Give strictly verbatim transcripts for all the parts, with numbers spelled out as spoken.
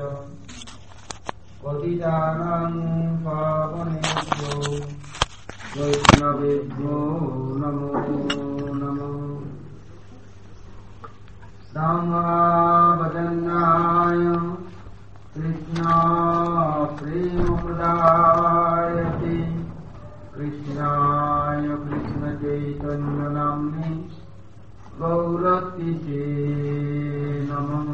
पतितानां पावनेभ्यो वैष्णवेभ्यो नमो नमः। रामावदन्नाय कृष्णा प्रेमप्रदायते कृष्णाय कृष्णचैतन्यनाम्ने गौरतिसे नमः।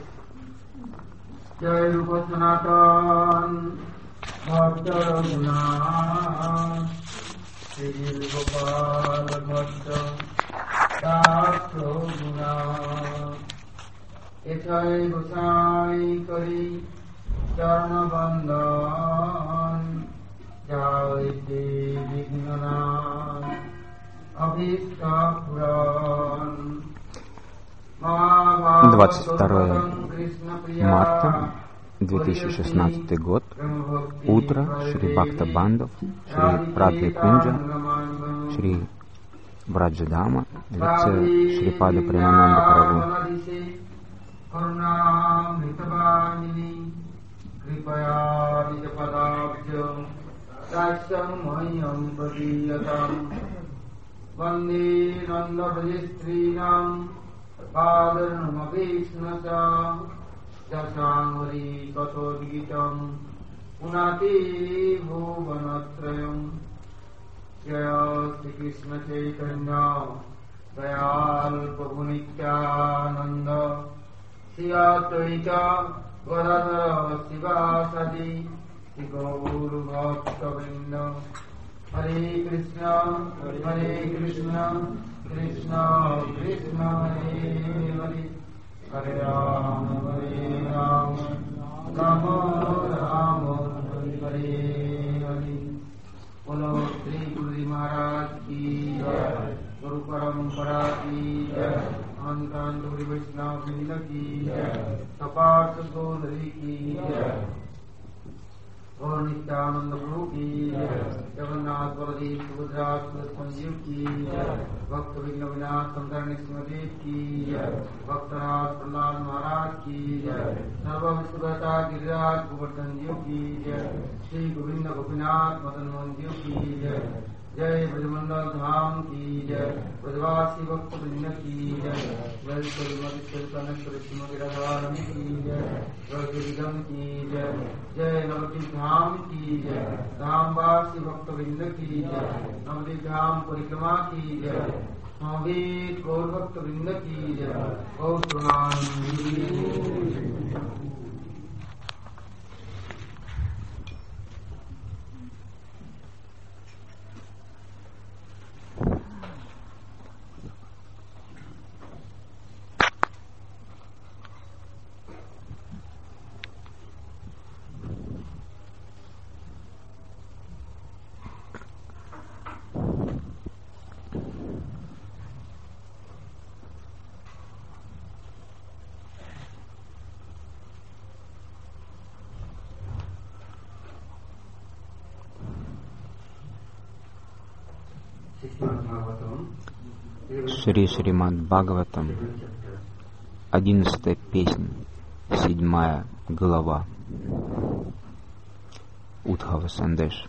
जय रूप सनातन भक्त रघुनाथ श्री गोपाल भक्त दास रघुनाथ। एथै गोसाई करी चरण बंदन जायते विघ्ननाश अभीष्ट पुराण। двадцать второе марта две тысячи шестнадцатый год. Утро. Шри Бхакта Бандав, Шри Радхи Кунджа, Шри Враджадама, лекция Шрипада Премананда Прабhu. वंदे नंदभजस्त्रीणां पादनमभीष्णसा दशांवरी कथोद्गीतं पुनाति भुवनत्रयं। जय श्री कृष्ण चैतन्य दयाल प्रभु नित्यानंद श्री अद्वैत गदाधर शिवासादि श्री गौर भक्तवृंद। हरे कृष्ण हरे कृष्ण कृष्ण कृष्ण हरे हरे हरे राम हरे राम राम राम हरे हरे। बोलो श्री गुरु जी महाराज की जय, गुरु परंपरा की जय, अंकांत गुरु वैष्णव वृंद की जय, सपार्थ सोदरी की जय, और नित्यानंद प्रभु की जय, जगन्नाथ बलदेव सुभद्रा संजीव की जय, भक्त विघ्नविनाश शंकर नृसिंहदेव की जय, भक्तराज प्रहलाद महाराज की जय, सर्व विश्वता गिरिराज गोवर्धन देव की जय, श्री गोविंद गोपीनाथ मदन मोहन देव की जय, जय ब्रजमंडल धाम की जय, ब्रजवासी भक्त वृंद की जय, जय श्रीमती श्रीमती राधारानी की जय, जय श्रीगम की जय, जय नवदीप धाम की जय, धामवासी भक्त वृंद की जय, नवदीप धाम परिक्रमा की जय, नवदीप गौर भक्त वृंद की जय, गौर Шри Шримад Бхагаватам, одиннадцатая песня, седьмая глава. Удхава Сандеш.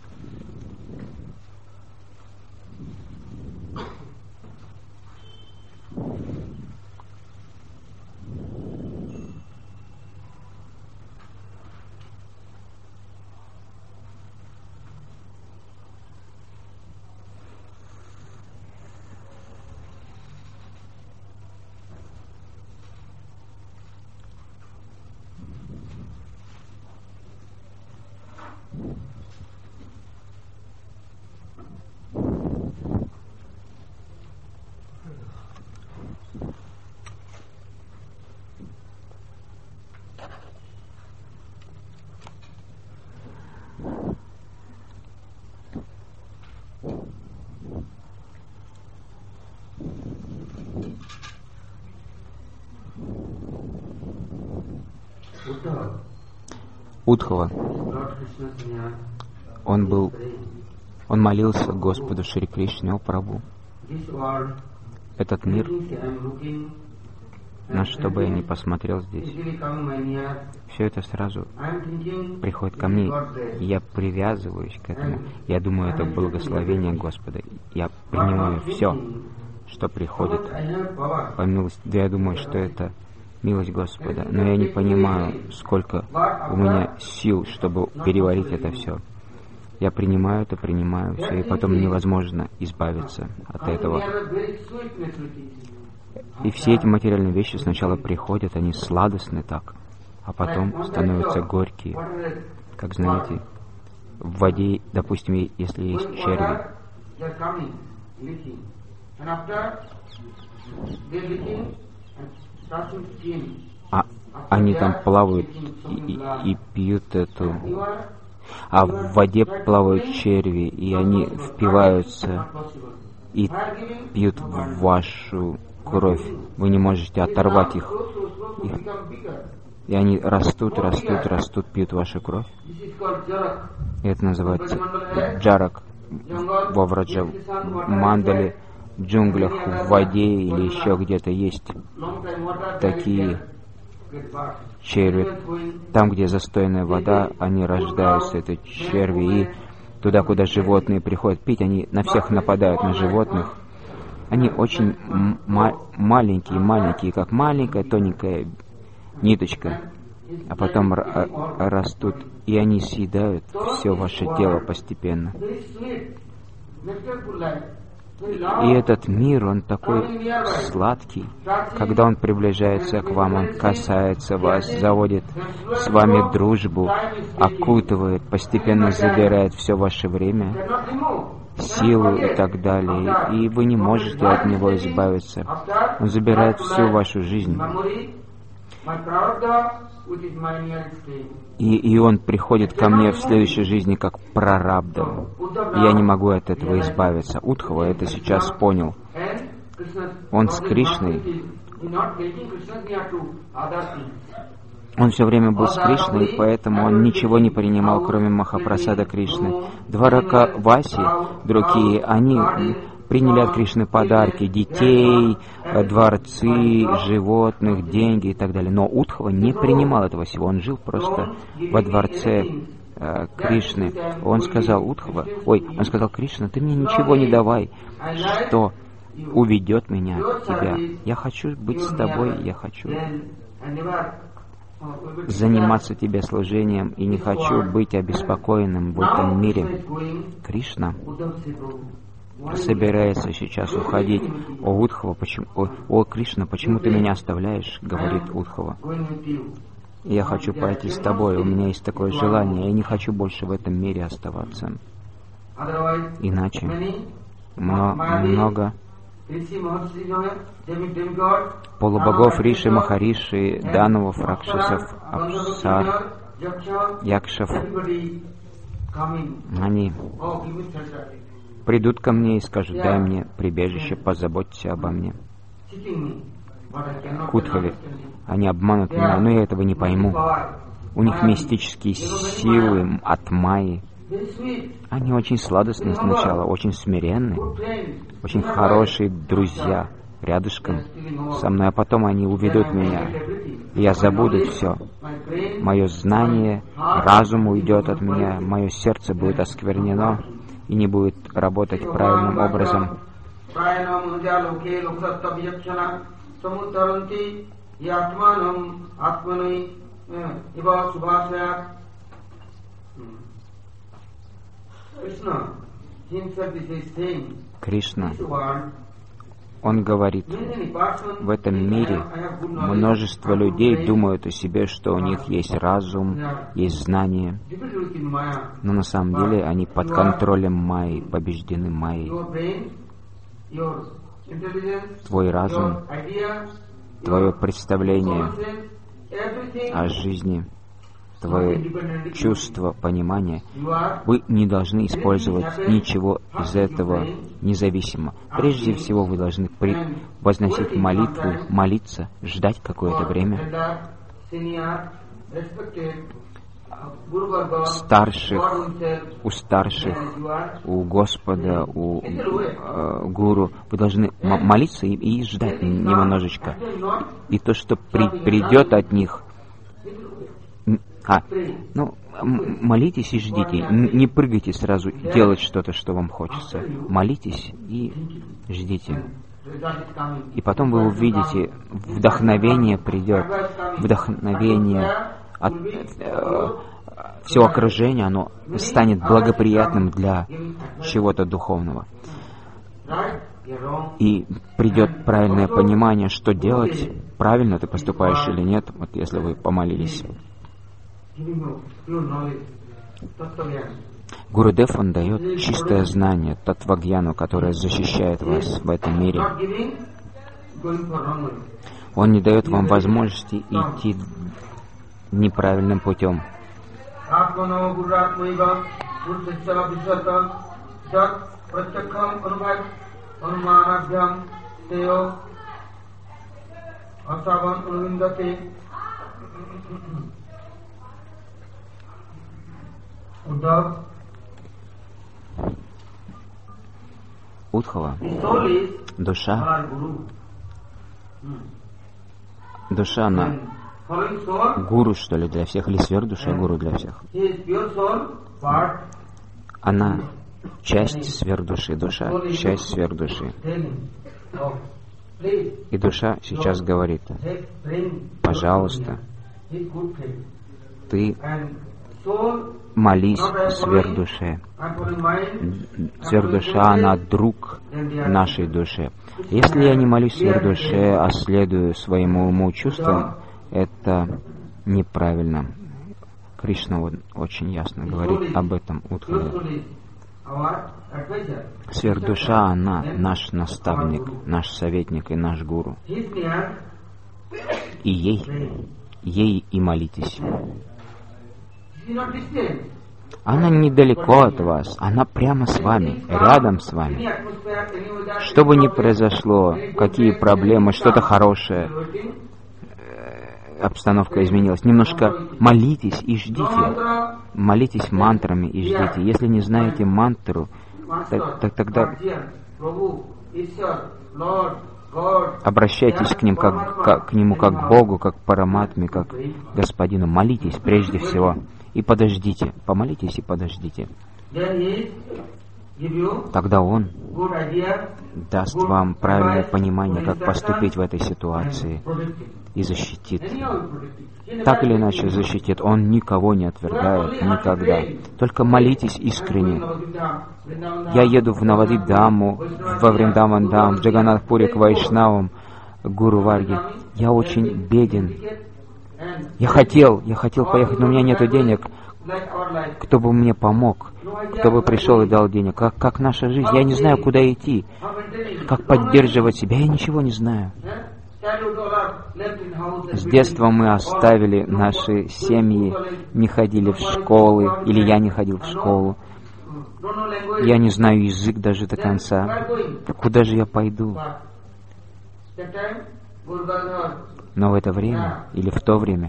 Удхава, он был, он молился Господу Шри Кришне: о Прабху, этот мир на что бы я ни посмотрел здесь, все это сразу приходит ко мне, и я привязываюсь к этому. Я думаю, это благословение Господа. Я принимаю все, что приходит по милости. Да я думаю, что это милость Господа, но я не понимаю, сколько у меня сил, чтобы переварить это все. Я принимаю это, принимаю все, и потом невозможно избавиться от этого. И все эти материальные вещи сначала приходят, они сладостны так, а потом становятся горькие. Как знаете, в воде, допустим, если есть черви, а они там плавают и, и, и пьют эту... А в воде плавают черви, и они впиваются и пьют вашу кровь. Вы не можете оторвать их. их. И они растут, растут, растут, пьют вашу кровь. И это называется джарак во Враджа Мандале, в джунглях, в воде или еще где-то есть такие черви. Там, где застойная вода, они рождаются, это черви, и туда, куда животные приходят пить, они на всех нападают, на животных. Они очень м- маленькие, маленькие, как маленькая тоненькая ниточка, а потом р- растут, и они съедают все ваше тело постепенно. И этот мир, он такой сладкий. Когда он приближается к вам, он касается вас, заводит с вами дружбу, окутывает, постепенно забирает все ваше время, силу и так далее. И вы не можете от него избавиться. Он забирает всю вашу жизнь. И, и он приходит ко мне в следующей жизни как прарабдха. И я не могу от этого избавиться. Удхава это сейчас понял. Он с Кришной. Он все время был с Кришной, поэтому он ничего не принимал, кроме Махапрасада Кришны. Дварака Васи, другие, они приняли от Кришны подарки, детей, дворцы, животных, деньги и так далее. Но Удхава не принимал этого всего. Он жил просто во дворце э, Кришны. Он сказал, Удхава, ой, он сказал, Кришна, ты мне ничего не давай, что уведет меня от тебя. Я хочу быть с тобой, я хочу заниматься тебе служением и не хочу быть обеспокоенным в этом мире. Кришна собирается сейчас уходить. О, Удхава, почему, о, о, Кришна, почему ты меня оставляешь? Говорит Удхава. Я хочу пойти с тобой, у меня есть такое желание, я не хочу больше в этом мире оставаться. Иначе много полубогов, риши, махариши, данувов, ракшасов, апсар, якшев, они придут ко мне и скажут, дай мне прибежище, позаботься обо мне. К Удхаве. Они обманут меня, но я этого не пойму. У них мистические силы от Майи. Они очень сладостные сначала, очень смиренные, очень хорошие друзья рядышком со мной, а потом они уведут меня. И я забуду все. Мое знание, разум уйдет от меня, мое сердце будет осквернено и не будет работать правильным образом. Кришна, он говорит, в этом мире множество людей думают о себе, что у них есть разум, есть знание, но на самом деле они под контролем Майи, побеждены Майей. Твой разум, твое представление о жизни, твое чувство, понимание, вы не должны использовать ничего из этого независимо. Прежде всего, вы должны при... возносить молитву, молиться, ждать какое-то время. старших, у старших, у Господа, у э, гуру. Вы должны м- молиться и, и ждать немножечко. И то, что при, придет от них, а, ну, м- молитесь и ждите. Н- не прыгайте сразу делать что-то, что вам хочется. Молитесь и ждите. И потом вы увидите, вдохновение придет, вдохновение от э, все окружение, оно станет благоприятным для чего-то духовного. И придет правильное понимание, что делать, правильно ты поступаешь или нет, вот если вы помолились. Гурудев, он дает чистое знание, татвагьяну, которое защищает вас в этом мире. Он не дает вам возможности идти неправильным путем. Удхава, душа, душа, она гуру, что ли, для всех, или сверхдуша гуру для всех? Она часть сверхдуши, душа, часть сверхдуши. И душа сейчас говорит: пожалуйста, ты молись сверхдуше. Сверхдуша, она друг нашей душе. Если я не молюсь сверхдуше, а следую своему уму, чувствам, это неправильно. Кришна очень ясно говорит об этом Удхаве. Сверхдуша, она наш наставник, наш советник и наш гуру. И ей, ей и молитесь. Она недалеко от вас, она прямо с вами, рядом с вами. Что бы ни произошло, какие проблемы, что-то хорошее, обстановка изменилась. Немножко молитесь и ждите. Молитесь мантрами и ждите. Если не знаете мантру, так, так тогда обращайтесь к, ним как, как, к нему как к Богу, как к Параматме, как к Господину. Молитесь прежде всего и подождите. Помолитесь и подождите. Тогда Он даст вам правильное понимание, как поступить в этой ситуации, и защитит. Так или иначе защитит. Он никого не отвергает никогда. Только молитесь искренне. Я еду в Навадвип-Даму, во Вриндаван-Дам, в Джаганнатхпуре к Вайшнавам, к Гуру Варге. Я очень беден. Я хотел, я хотел поехать, но у меня нет денег. Кто бы мне помог? Кто бы пришел и дал денег? Как, как наша жизнь? Я не знаю, куда идти. Как поддерживать себя? Я ничего не знаю. С детства мы оставили наши семьи, не ходили в школы, или я не ходил в школу. Я не знаю язык даже до конца. Куда же я пойду? Но в это время, или в то время,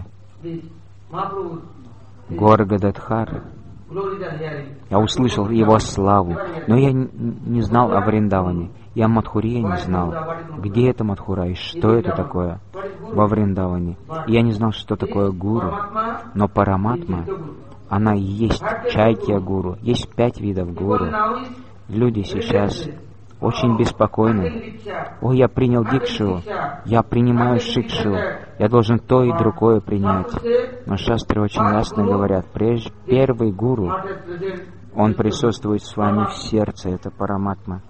Гора Гададхар, я услышал его славу, но я не знал о Вриндаване. Я о Мадхурье не знал, где это Мадхура и что это такое во Вриндаване. И я не знал, что такое гуру. Но Параматма, она и есть Чайтья гуру. Есть пять видов гуру. Люди сейчас очень беспокойны. О, я принял дикшу, я принимаю шикшу, я должен то и другое принять. Но шастры очень ясно говорят, прежде первый гуру, он присутствует с вами в сердце, это Параматма.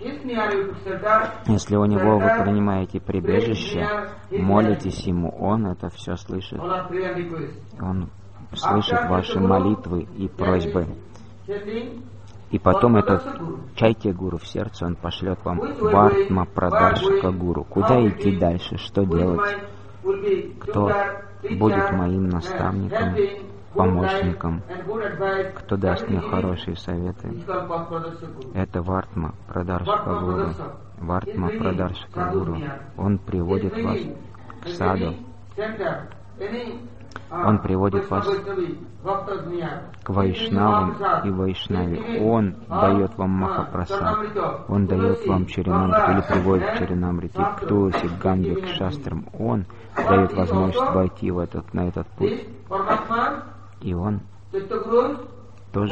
Если у него вы принимаете прибежище, молитесь ему, он это все слышит. Он слышит ваши молитвы и просьбы. И потом этот Чайтья гуру в сердце, он пошлет вам Вартма Прадаршика гуру. Куда идти дальше? Что делать? Кто будет моим наставником, помощником? Кто даст мне хорошие советы? Это Вартма Прадаршика гуру. Вартма Прадаршика гуру. Он приводит вас к саду. Он приводит вас к вайшнавам и вайшнаве. Он дает вам махапрасад, он дает вам чаринамрит или приводит к чаринамрите, к Туласи, к Ганге, к шастрам. Он дает возможность войти в этот, на этот путь. И он тоже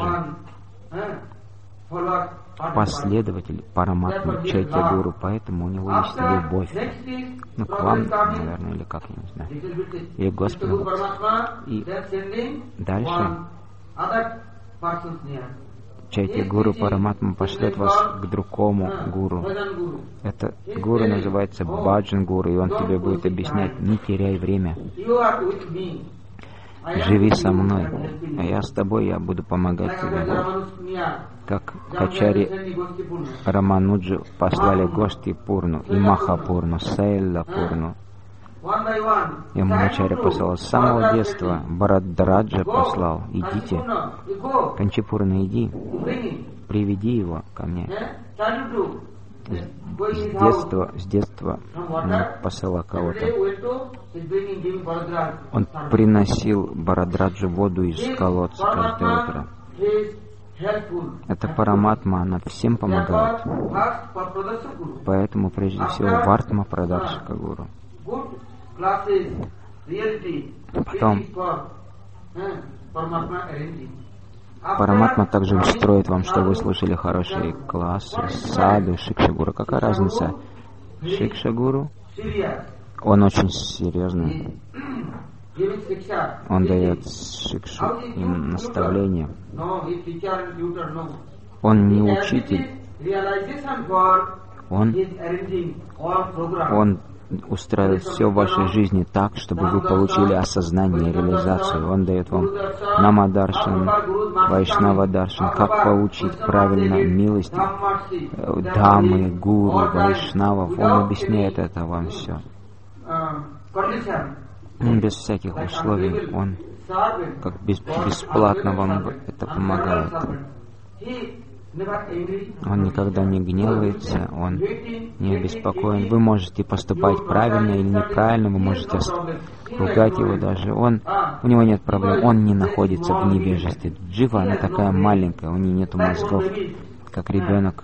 последователь Параматмы Чайтья Гуру, поэтому у него есть любовь. Ну, к вам, наверное, или как, я не знаю. И к Господу. И дальше Чайтья Гуру Параматма пошлет вас к другому гуру. Это гуру называется Баджан Гуру, и он тебе будет объяснять: не теряй время. Живи со мной, а я с тобой, я буду помогать тебе. Как Качари Рамануджу послали Гошти Пурну и Махапурну, Сейла Пурну. Яманачарья послал с самого детства, Бхарадраджа послал: идите, Канчипурна, иди, приведи его ко мне. С детства, с детства он посылал кого-то. Он приносил Бхарадраджу воду из колодца каждое утро. Это Параматма, она всем помогает. Поэтому прежде всего Вартма Прадаршика Гуру. Потом Параматма также устроит вам, чтобы вы слушали хорошие классы, саду, Шикша-гуру. Какая разница? Шикша-гуру, он очень серьезный. Он дает шикшу, им наставление. Он не учитель. Он, он устраивает все в вашей жизни так, чтобы вы получили осознание, реализацию. Он дает вам намадаршан, вайшнава-даршан, как получить правильно милость, дамы, гуру, вайшнавов. Он объясняет это вам все. Без всяких условий. Он как бесплатно вам это помогает. Он никогда не гневается, он не обеспокоен. Вы можете поступать правильно или неправильно, вы можете ругать его даже. Он, у него нет проблем, он не находится в невежестве. Джива, она такая маленькая, у нее нет мозгов, как ребенок.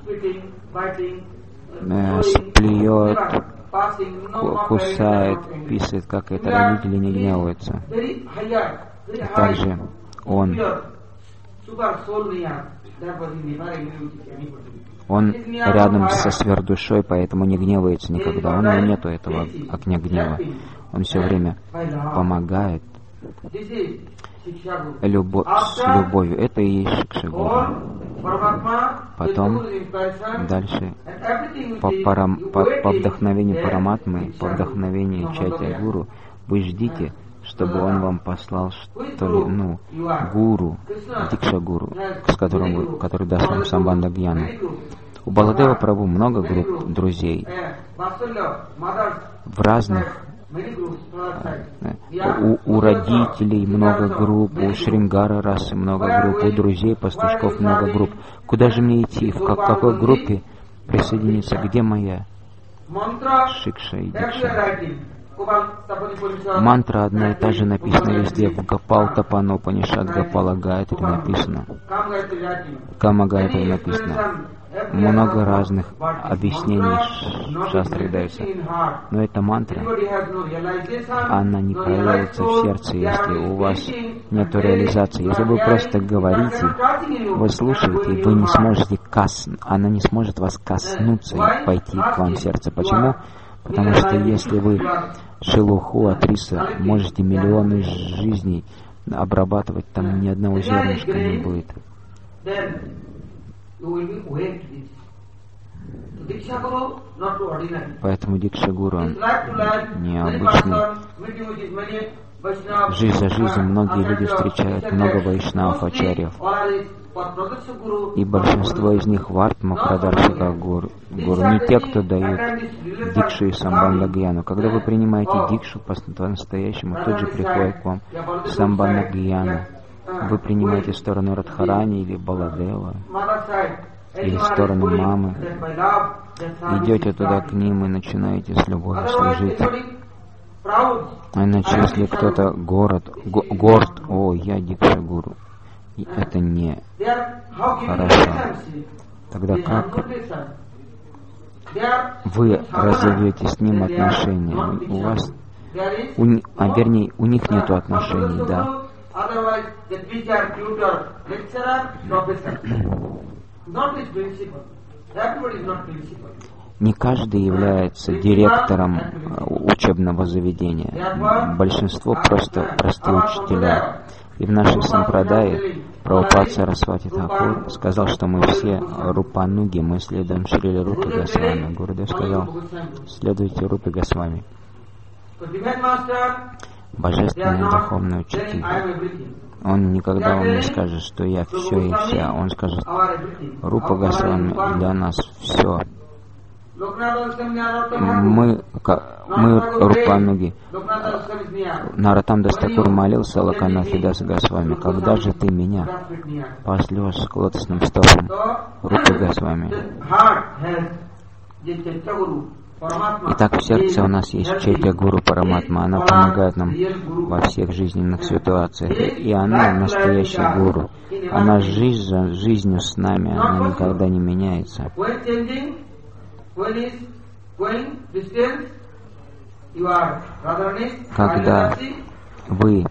Э, сплюет, кусает, писает, как это. Родители не гневаются. Также он Он рядом со сверхдушой, поэтому не гневается никогда. У него нету этого огня гнева. Он все время помогает. Любо... С любовью. Это и есть Шикша-гуру. Потом дальше по, парам... по, по вдохновению Параматмы, по вдохновению Чайтья-гуру, вы ждите, чтобы он вам послал что ли, ну, гуру, Дикша-гуру, с которым вы, который даст вам Самбандха-гьяну. У Баладева Прабху много групп друзей в разных. У, у родителей много групп, у Шрингара расы много групп, у друзей, пастушков много групп. Куда же мне идти? В как, какой группе присоединиться? Где моя Шикша и Дикша? Мантра одна и та же написана везде. В Гопал Тапано Панишат Гопала Гайатри написано. Кама Гайатри написано. Много разных объяснений в шастре дается. Но эта мантра, она не проявляется в сердце, если у вас нет реализации. Если вы просто говорите, вы слушаете, и вы не сможете коснуться, она не сможет вас коснуться и пойти к вам в сердце. Почему? Потому что если вы шелуху от риса можете миллионы жизней обрабатывать, там ни одного зернышка не будет. Поэтому Дикша-гуру, он необычный. Жизнь за жизнью многие люди встречают много вайшнавов, ачарьев. И большинство из них Вартма Прадаршика Гуру. Не те, кто дают Дикшу и Самбандха-гьяну. Когда вы принимаете Дикшу по-настоящему, тут же приходит к вам Самбандха-гьяну. Вы принимаете сторону Радхарани или Баладева, или сторону мамы. Идете туда к ним и начинаете с любовью служить. А иначе, если кто-то город, го, горд, о, я Дикша-гуру, и это не хорошо, тогда как вы разовьете с ним отношения? У вас, у, а вернее, у них нет отношений, да. Не каждый является директором учебного заведения. Большинство просто простые учителя. И в нашей сампрадае Прабхупад Сарасвати Тхакур сказал, что мы все рупануги, мы следуем Шрили Рупе Госвами. Гурудев сказал, следуйте Рупе Госвами. Божественный духовный учитель. Он никогда вам не скажет, что я все и вся. Он скажет, Рупа Госвами для нас все. Мы, мы Рупануги. Наратам-дас Такур молился Локанатхи Даса Госвами, когда же ты меня пошлешь с лотосным стопом Рупы Госвами? Итак, в сердце у нас есть Чайтя-гуру Параматма. Она помогает нам во всех жизненных ситуациях. И она настоящая гуру. Она жизнь, жизнью с нами, она никогда не меняется. Когда вы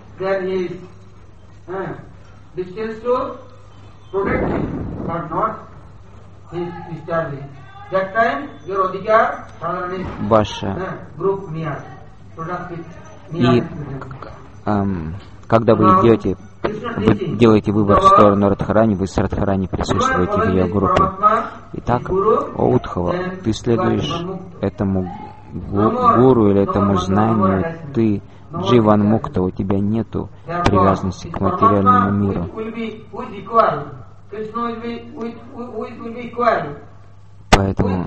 ваша и эм, когда вы идете, вы делаете выбор в сторону Радхарани, вы с Радхарани присутствуете в ее группе. Итак, о Удхава, ты следуешь этому гуру или этому знанию, ты Дживан Мукта, у тебя нету привязанности к материальному миру. Поэтому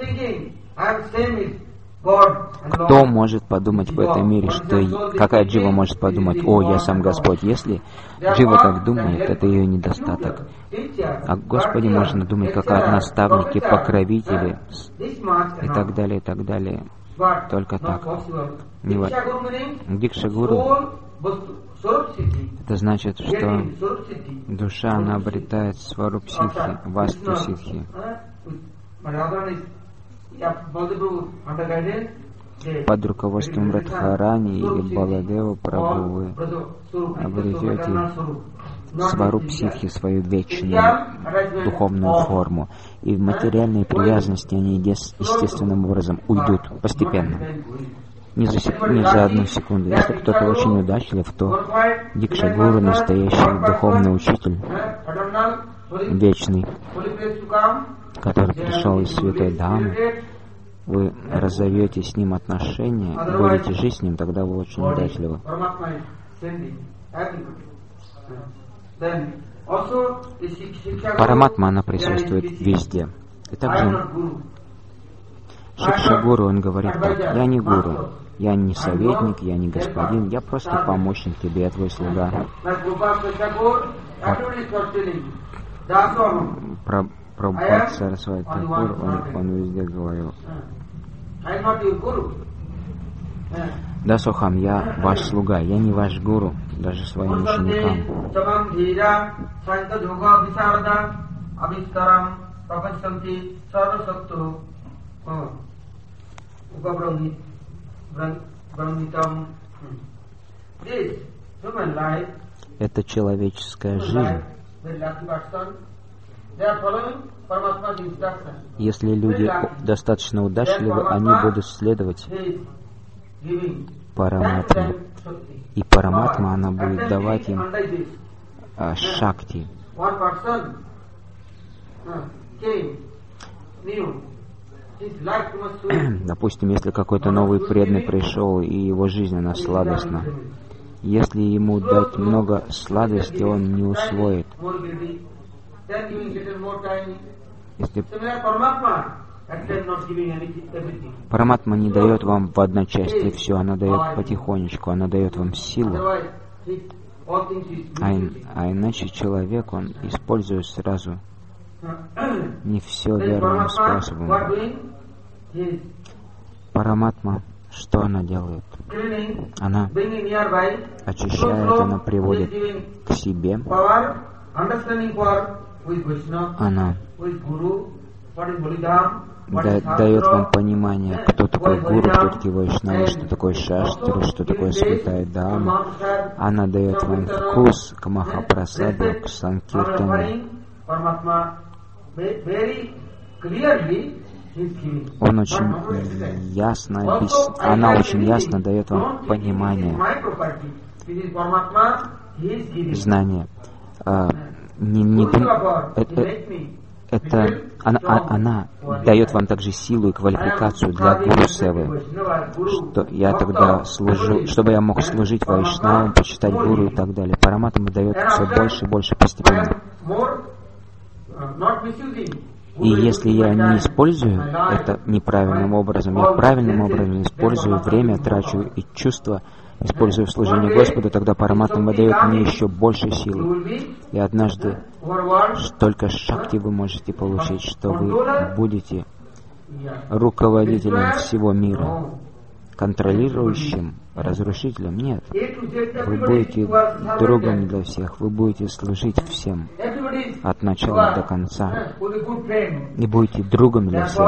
кто может подумать в этом мире, что какая джива может подумать, о, я сам Господь? Если джива так думает, это ее недостаток. О Господе можно думать как о наставнике, покровителе и так далее, и так далее. Только так. Дикша-гуру — это значит, что душа, она обретает сварупсидхи, васту-сидхи. Под руководством Радхарани или Баладева Прабху вы обретете сварупсидхи, свою вечную духовную форму. И в материальные привязанности они естественным образом уйдут постепенно. Не за, сек... не за одну секунду. Если кто-то очень удачлив, то Дикша-гуру — настоящий духовный учитель, вечный, который пришел из Святой Дамы. Вы разовьете с ним отношения, будете жить с ним, тогда вы очень удачливы. Параматма, она присутствует везде. И также Шикша-гуру, он говорит так: я не гуру, я не советник, я не господин, я просто помощник тебе, я твой слуга. Про Прабхупад Сарасвати Тхакур, он, он везде говорил: да, Сохам, я ваш слуга, я не ваш гуру, даже своим ученикам. Это человеческая жизнь. Если люди достаточно удачливы, они будут следовать Параматме. И Параматма, она будет давать им а, шакти. Допустим, если какой-то новый преданный пришел, и его жизнь, она сладостна. Если ему дать много сладости, он не усвоит. Если Параматма не дает вам в одночасье все, она дает потихонечку, она дает вам силу. А, а иначе человек, он использует сразу не все верным способом. Параматма, Что она делает? Она очищает, она приводит к себе. Она да, дает вам понимание, кто такой гуру, кто такой вайшнава, что такое шастру, что такое святая дама. Она дает вам вкус к Махапрасаду, к Санкиртану. Он очень ясно, объяс... она очень ясно дает вам понимание, знание. А, не, не дум... это, это она, она дает вам также силу и квалификацию для гуру севы, что я тогда служу, чтобы я мог служить вайшнавам, почитать гуру и так далее. Параматма дает все больше и больше постепенно. И если я не использую это неправильным образом, я правильным образом использую время, трачу и чувства, использую в служении Господу, тогда Параматма дает мне еще больше силы. И однажды столько шакти вы можете получить, что вы будете руководителем всего мира, контролирующим, разрушителем. Нет. Вы будете другом для всех, вы будете служить всем от начала до конца и будете другом для всех.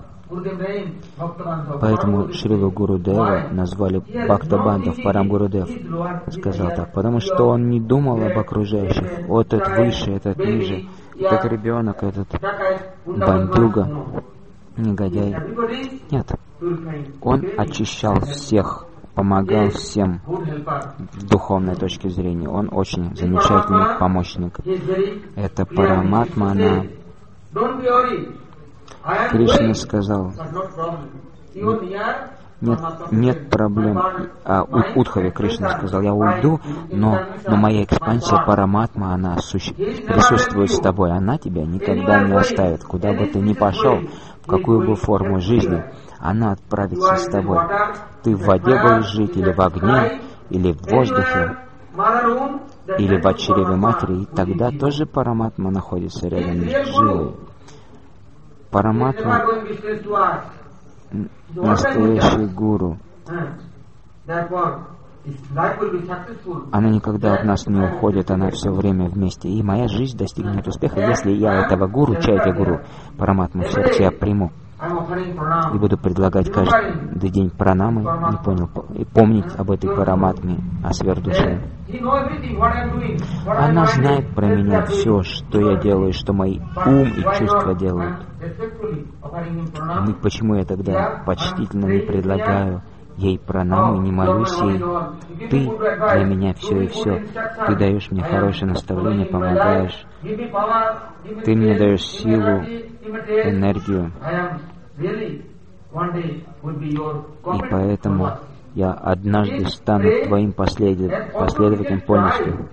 Поэтому Шрила Гурудева назвали Бхактабандов, Парам Гурудев сказал так, потому что он не думал об окружающих, вот этот выше, этот ниже, этот ребенок, этот бандюга, негодяй. Нет, он очищал всех, помогал всем с духовной точки зрения. Он очень замечательный помощник. Это Параматма, она... Кришна сказал, нет, нет проблем. А Удхаве Кришна сказал, я уйду, но, но моя экспансия Параматма, она суще... присутствует с тобой. Она тебя никогда не оставит. Куда бы ты ни пошел, в какую бы форму жизни, она отправится с тобой. Ты в воде будешь жить, или в огне, или в воздухе, или в чреве матери, и тогда тоже Параматма находится рядом с живой. Параматма — настоящий гуру. Она никогда от нас не уходит, она все время вместе. И моя жизнь достигнет успеха, если я этого гуру, чайти гуру, Параматму в сердце я приму. И буду предлагать каждый день пранамы, не понял, и помнить об этой Параматме, о сверхдуше. Она знает про меня все, что я делаю, что мои ум и чувства делают. И почему я тогда почтительно не предлагаю ей пранамы, не молюсь ей? Ты для меня все и все. Ты даешь мне хорошее наставление, помогаешь. Ты мне даешь силу, энергию. И поэтому я однажды стану твоим последов... последователем полностью.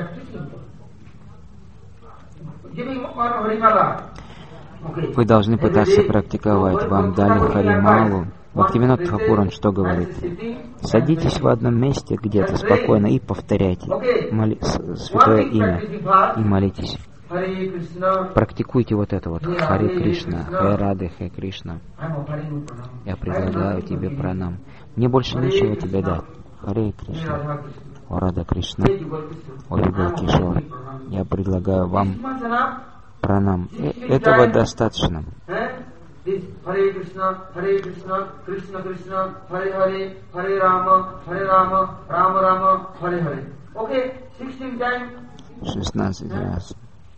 Вы должны пытаться практиковать. Вам дали Харималу. Бхактивинод Тхакур, он что говорит? Садитесь в одном месте где-то спокойно и повторяйте моли... святое имя и молитесь. Практикуйте вот это вот. Харе Кришна, Харе Радhe, Харе Кришна. Я предлагаю тебе пранам. Мне больше нечего тебе дать. Харе Кришна, О Рада Кришна, О Югал Кишор. Я предлагаю вам пранам. Э- этого достаточно. Харе Кришна, Харе Кришна, Кришна Кришна, Харе Харе, Харе Рама, Харе Рама, Рама Рама, Харе Харе. Окей, sixteen times. шестнадцать раз.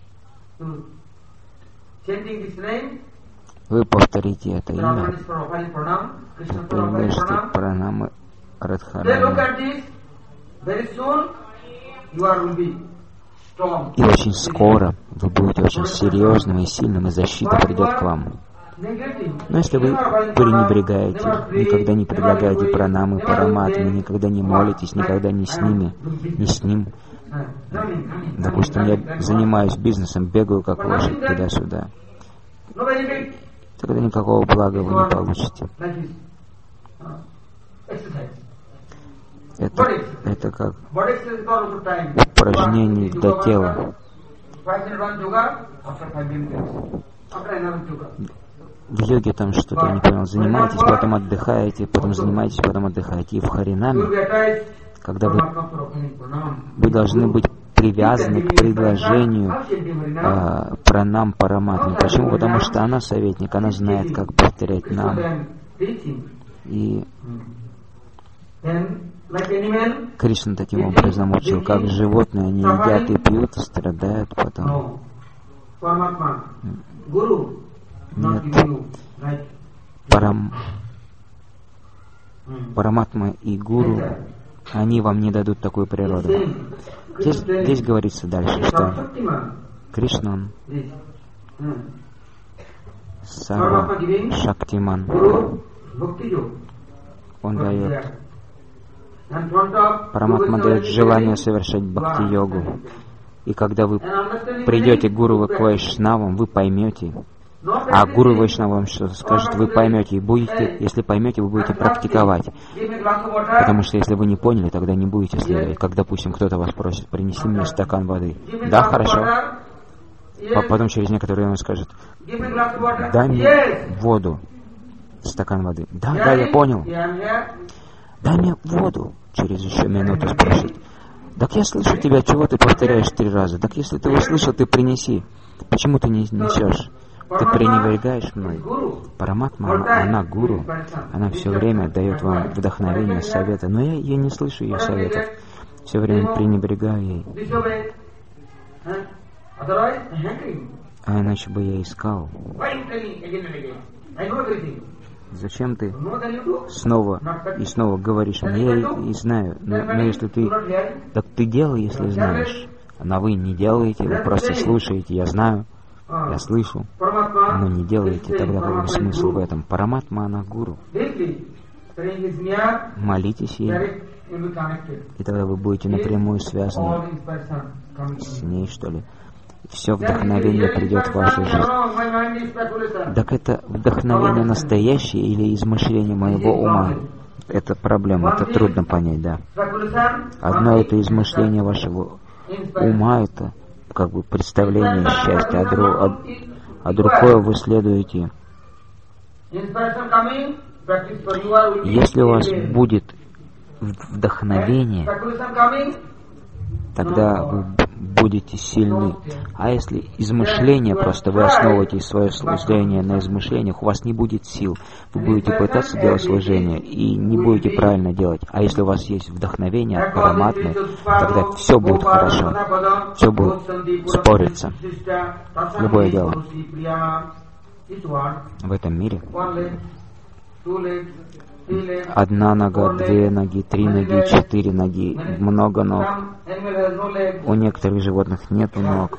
Chanting this name. Вы повторите это имя. Приложите пранамы Радхарани. И очень скоро вы будете очень серьезным и сильным, и защита придет к вам. Но если вы пренебрегаете, никогда не предлагаете пранамы, параматмы, никогда не молитесь, никогда не с ними, не с ним. Допустим, я занимаюсь бизнесом, бегаю как лошадь туда-сюда. Тогда никакого блага вы не получите. Это, это как упражнение для тела. в йоге там что-то, я не понял, занимаетесь, потом отдыхаете, потом занимаетесь, потом отдыхаете. И в харинаме, когда вы, вы должны быть привязаны к предложению э, пранам Параматме. Почему? Потому что она советник, она знает, как повторять нам. И Кришна таким образом учил, как животные, они едят и пьют, и страдают потом. Нет. Парам... Параматма и Гуру, они вам не дадут такую природу. Здесь, здесь говорится дальше, что Кришна, он Сарва Шактиман, он дает, Параматма дает желание совершать бхакти-йогу. И когда вы придете к Гуру к Вайшнавам, вы поймете, а Гуру Вайшнава вам что скажет, вы поймете, и будете, если поймете, вы будете практиковать. Потому что если вы не поняли, тогда не будете следовать. Как, допустим, кто-то вас просит, принеси мне стакан воды. Да, хорошо. Потом через некоторое время он скажет, дай мне воду, стакан воды. Да, да, я понял. Дай мне воду. Через еще минуту спросит. Так я слышу тебя, чего ты повторяешь три раза? Так если ты услышал, ты принеси. Почему ты не несешь? Ты пренебрегаешь мной. Параматма, она, она гуру. Она все время дает вам вдохновение, советы. Но я, я не слышу ее советов. Все время пренебрегаю ей. А иначе бы я искал. Зачем ты снова и снова говоришь мне? Я и, и знаю. Но, но если ты... Так ты делай, если знаешь. А вы не делаете, вы просто слушаете. Я знаю. Я слышу, но не делаете, тогда какой смысл в этом? Параматма, она гуру. Молитесь ей, и тогда вы будете напрямую связаны с ней, что ли. Все вдохновение придет в вашу жизнь. Так это вдохновение настоящее или измышление моего ума? Это проблема, это трудно понять, да. Одно это измышление вашего ума, это как бы представление счастья, а, дру, а, а другое вы следуете. Если у вас будет вдохновение, тогда вы будете сильны. А если измышление, просто вы основываете свое служение на измышлениях, у вас не будет сил. Вы будете пытаться делать служение и не будете правильно делать. А если у вас есть вдохновение от Параматмы, тогда все будет хорошо. Все будет спориться. Любое дело. В этом мире одна нога, две ноги, три ноги, четыре ноги, много ног. У некоторых животных нету ног.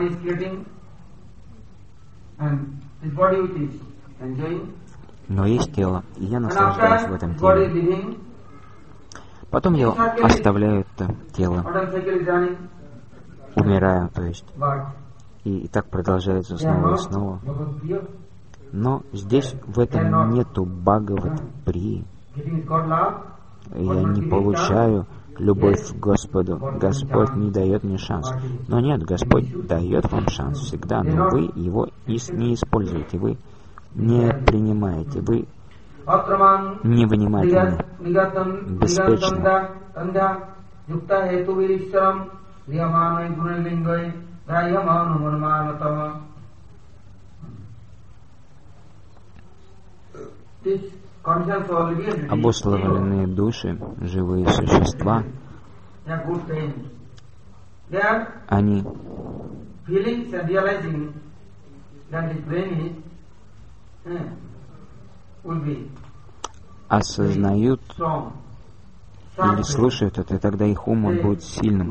Но есть тело, и я наслаждаюсь в этом теле. Потом я оставляю это тело, умираю, то есть. И, и так продолжается снова и снова. Но здесь в этом нету Бхагават-прии. Я не получаю любовь к Господу. Господь не дает мне шанс. Но нет, Господь дает вам шанс всегда, но вы его не используете, вы не принимаете, вы невнимательны, беспечны. Обусловленные души, живые существа, они осознают или слушают это, и тогда их ум он будет сильным.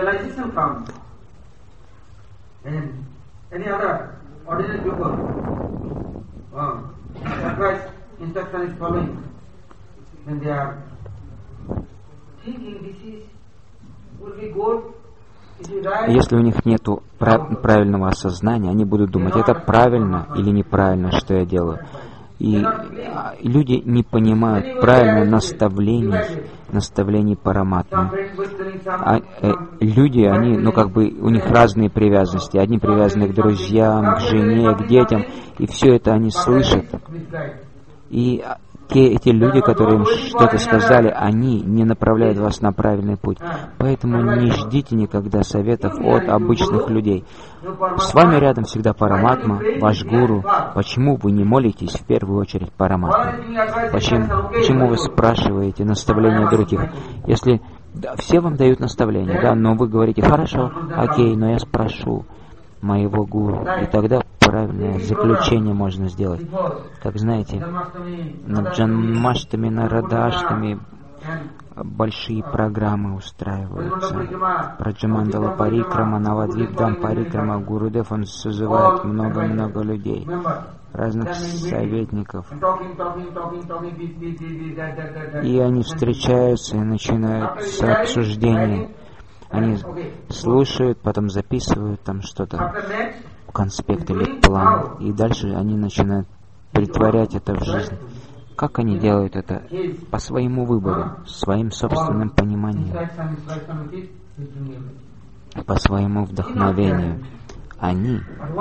Instruction is following, then they are thinking this is will be good. Если у них нет правильного осознания, они будут думать, это правильно или неправильно, что я делаю. И люди не понимают правильно наставлений, наставлений Параматмы. А, э, люди, они, ну как бы, у них разные привязанности. Одни привязаны к друзьям, к жене, к детям, и все это они слышат. И те, эти люди, которые им что-то сказали, они не направляют вас на правильный путь. Поэтому не ждите никогда советов от обычных людей. С вами рядом всегда Параматма, ваш гуру. Почему вы не молитесь в первую очередь Параматме? Почему, почему вы спрашиваете наставления других? Если да, все вам дают наставления, да, но вы говорите, хорошо, окей, но я спрошу моего гуру, и тогда правильное заключение можно сделать. Как знаете, на Джанмаштами, на Радаштами большие программы устраиваются. Праджамандала Парикрама, Навадвипдам Парикрама, Гурудев, он созывает много-много людей, разных советников. И они встречаются и начинают с обсуждения. Они слушают, потом записывают там что-то, конспект или план, и дальше они начинают притворять это в жизнь. Как они делают это? По своему выбору, своим собственным пониманием, по своему вдохновению. Они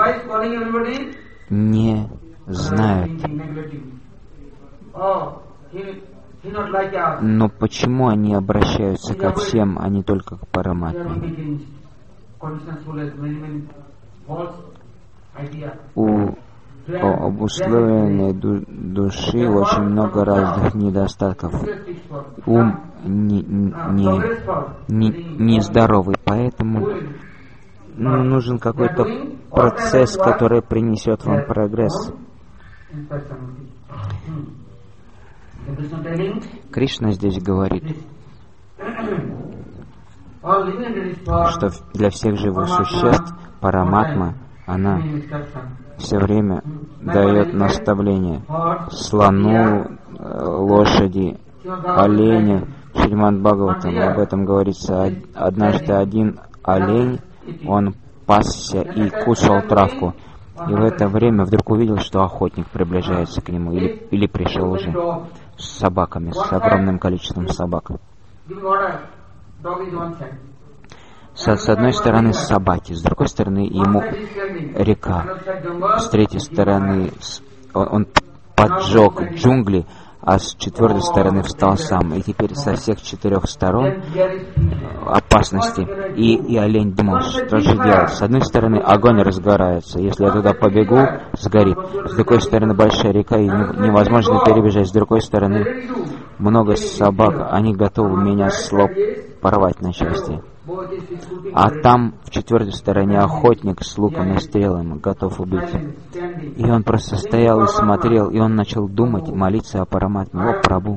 не знают. Но почему они обращаются ко всем, а не только к Параматме? У обусловленной ду- души очень много разных недостатков. Ум не, не, не, нездоровый, поэтому нужен какой-то процесс, который принесет вам прогресс. Кришна здесь говорит, что для всех живых существ Параматма, она все время дает наставления слону, лошади, оленю. В Шримад Бхагаватам об этом говорится. Однажды один олень, он пасся и кушал травку. И в это время вдруг увидел, что охотник приближается к нему, или, или пришел уже с собаками, с огромным количеством собак. С, с одной стороны собаки, с другой стороны ему река, с третьей стороны он, он поджег джунгли, а с четвертой стороны встал сам. И теперь со всех четырех сторон опасности. И, и олень думал, что же делать. С одной стороны огонь разгорается, если я туда побегу, сгорит. С другой стороны большая река, и невозможно перебежать. С другой стороны много собак, они готовы меня с лоб порвать на части. А там в четвертой стороне охотник с луком и стрелами готов убить. И он просто стоял и смотрел, и он начал думать, молиться о Параматме. О, Прабху,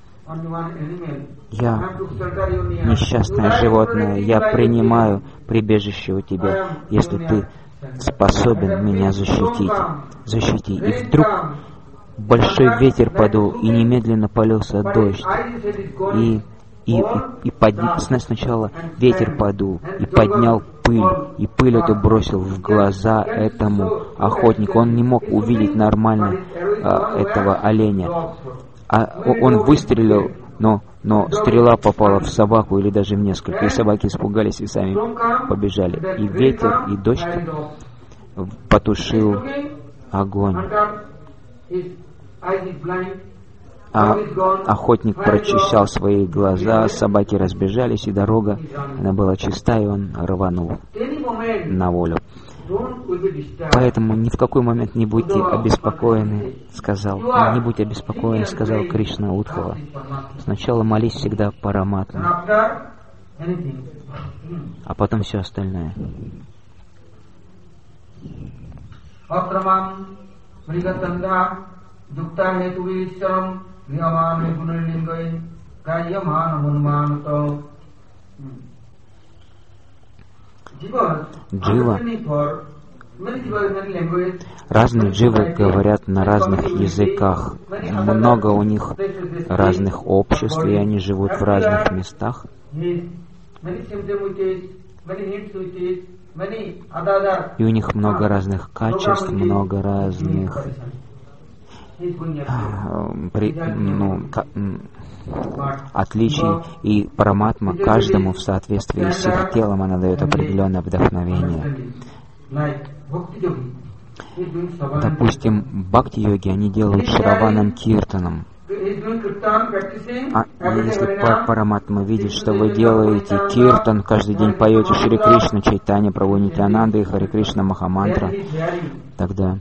я несчастное животное, я принимаю прибежище у тебя, если ты способен меня защитить. Защити. И вдруг большой ветер подул, и немедленно полился дождь. И И, и, и подня... сначала ветер подул и поднял пыль, и пыль эту бросил в глаза этому охотнику. Он не мог увидеть нормально а, этого оленя. А он выстрелил, но, но стрела попала в собаку или даже в несколько, и собаки испугались и сами побежали. И ветер, и дождь потушил огонь. А охотник прочищал свои глаза, собаки разбежались, и дорога, она была чиста, и он рванул на волю. Поэтому ни в какой момент не будьте обеспокоены, сказал, не будь обеспокоен, сказал Кришна Удхава. Сначала молись всегда Параматме, а потом все остальное. Джива. Разные дживы говорят на разных языках. Много у них разных обществ, и они живут в разных местах. И у них много разных качеств, много разных при, ну, отличий, и параматма каждому в соответствии с их телом она дает определенное вдохновение. Допустим, бхакти-йоги, они делают шраванам киртаном. А если параматма видит, что вы делаете киртан, каждый день поете Шри Кришна, Чайтанья, Прабху Нитьянанда и Харе Кришна Махамантра, тогда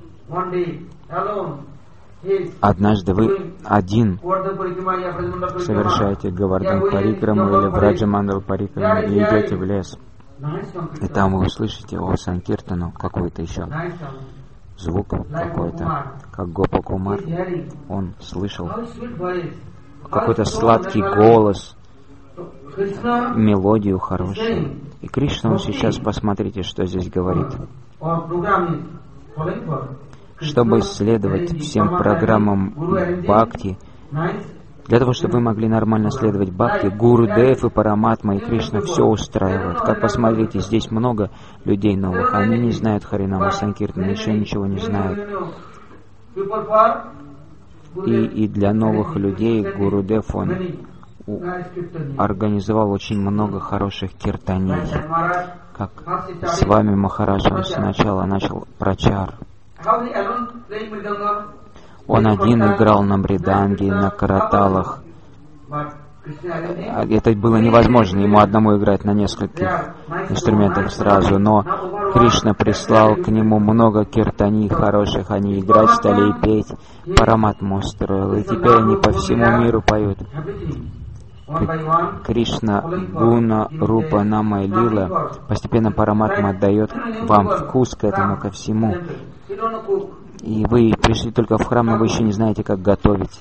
однажды вы один совершаете Говардхан Парикраму или Враджамандал Парикраму и идете в лес. И там вы услышите о Санкиртану какой-то еще звук какой-то, как Гопа Кумар. Он слышал какой-то сладкий голос, мелодию хорошую. И Кришна, он сейчас, посмотрите, что здесь говорит. Чтобы следовать всем программам бхакти, для того, чтобы вы могли нормально следовать бхакти, Гурудев и Параматма и Кришна все устраивают. Как посмотрите, здесь много людей новых, они не знают Харинама Санкиртана, еще ничего не знают. И, и для новых людей Гурудев, он у, организовал очень много хороших киртаней. Как с вами Махарадж, он сначала начал прачар. Он один играл на мриданге, на караталах. Это было невозможно, ему одному играть на нескольких инструментах сразу, но Кришна прислал к нему много киртаний хороших, они играть стали и петь. Параматму устроил, и теперь они по всему миру поют. Кришна, Гуна, Рупа, Нама и Лила. Постепенно Параматма отдает вам вкус к этому, ко всему. И вы пришли только в храм, но вы еще не знаете, как готовить.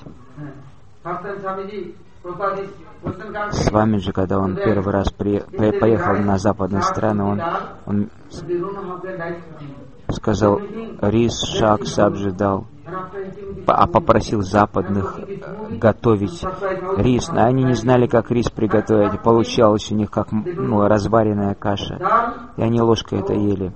С вами же, когда он первый раз при, при, поехал на западные страны, он, он сказал, рис, шак, сабжи дал, а попросил западных готовить рис. Но они не знали, как рис приготовить. Получалось у них как ну, разваренная каша. И они ложкой это ели.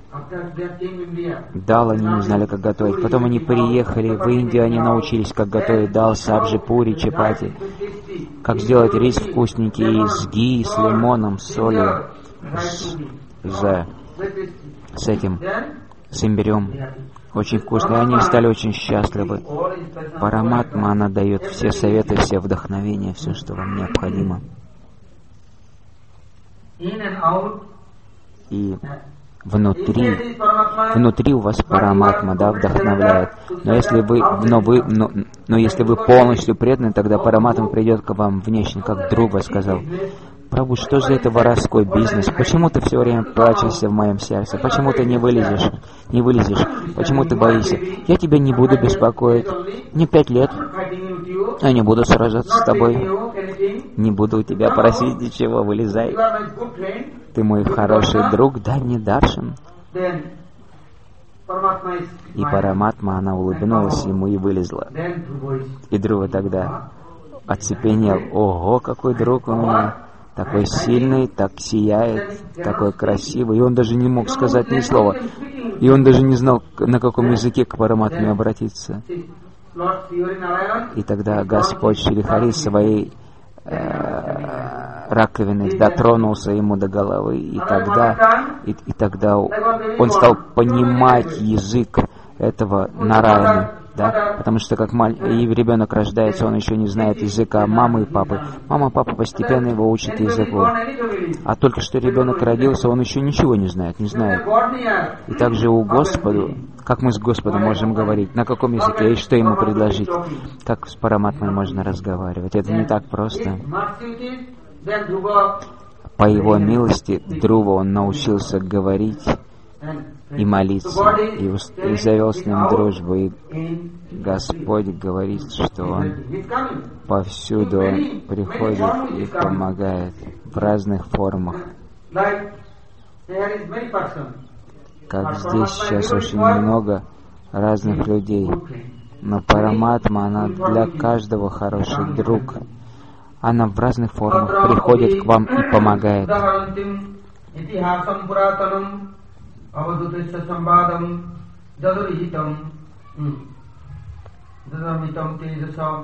Дал они не знали, как готовить. Потом они приехали в Индию, они научились, как готовить дал, сабжи, пури, чапати. Как сделать рис вкусненький с ги, с лимоном, с солью, с, с, с этим, с имбирем. Очень вкусно. И они стали очень счастливы. Параматма, она дает все советы, все вдохновения, все, что вам необходимо. И внутри, внутри у вас Параматма, да, вдохновляет. Но если вы, но вы, но, но если вы полностью преданы, тогда Параматма придет к вам внешне, как Друва сказал. Прабху, что же это воровской бизнес? Почему ты все время плачешься в моем сердце? Почему ты не вылезешь? Не вылезешь? Почему ты боишься? Я тебя не буду беспокоить. Не пять лет. Я не буду сражаться с тобой. Не буду у тебя просить ничего, вылезай. Ты мой хороший друг, дай мне даршан. И Параматма, она улыбнулась ему и вылезла. И Друва тогда оцепенел. Ого, какой друг у меня. Такой сильный, так сияет, такой красивый. И он даже не мог сказать ни слова. И он даже не знал, на каком языке к Параматме обратиться. И тогда Господь Шри Хари своей э, раковиной дотронулся ему до головы. И тогда, и, и тогда он стал понимать язык этого Нараяна. Да? Потому что как маль... и ребенок рождается, он еще не знает языка мамы и папы. Мама и папа постепенно его учат языку. А только что ребенок родился, он еще ничего не знает, не знает. И также у Господа, как мы с Господом можем говорить, на каком языке и что ему предложить, как с Параматмой можно разговаривать. Это не так просто. По его милости Друва он научился говорить и молиться, и, и завел с ним дружбу, и Господь говорит, что Он повсюду Он приходит и помогает в разных формах. Как здесь сейчас очень много разных людей, но Параматма, она для каждого хороший друг. Она в разных формах приходит к вам и помогает. Dadamitam Tejasam.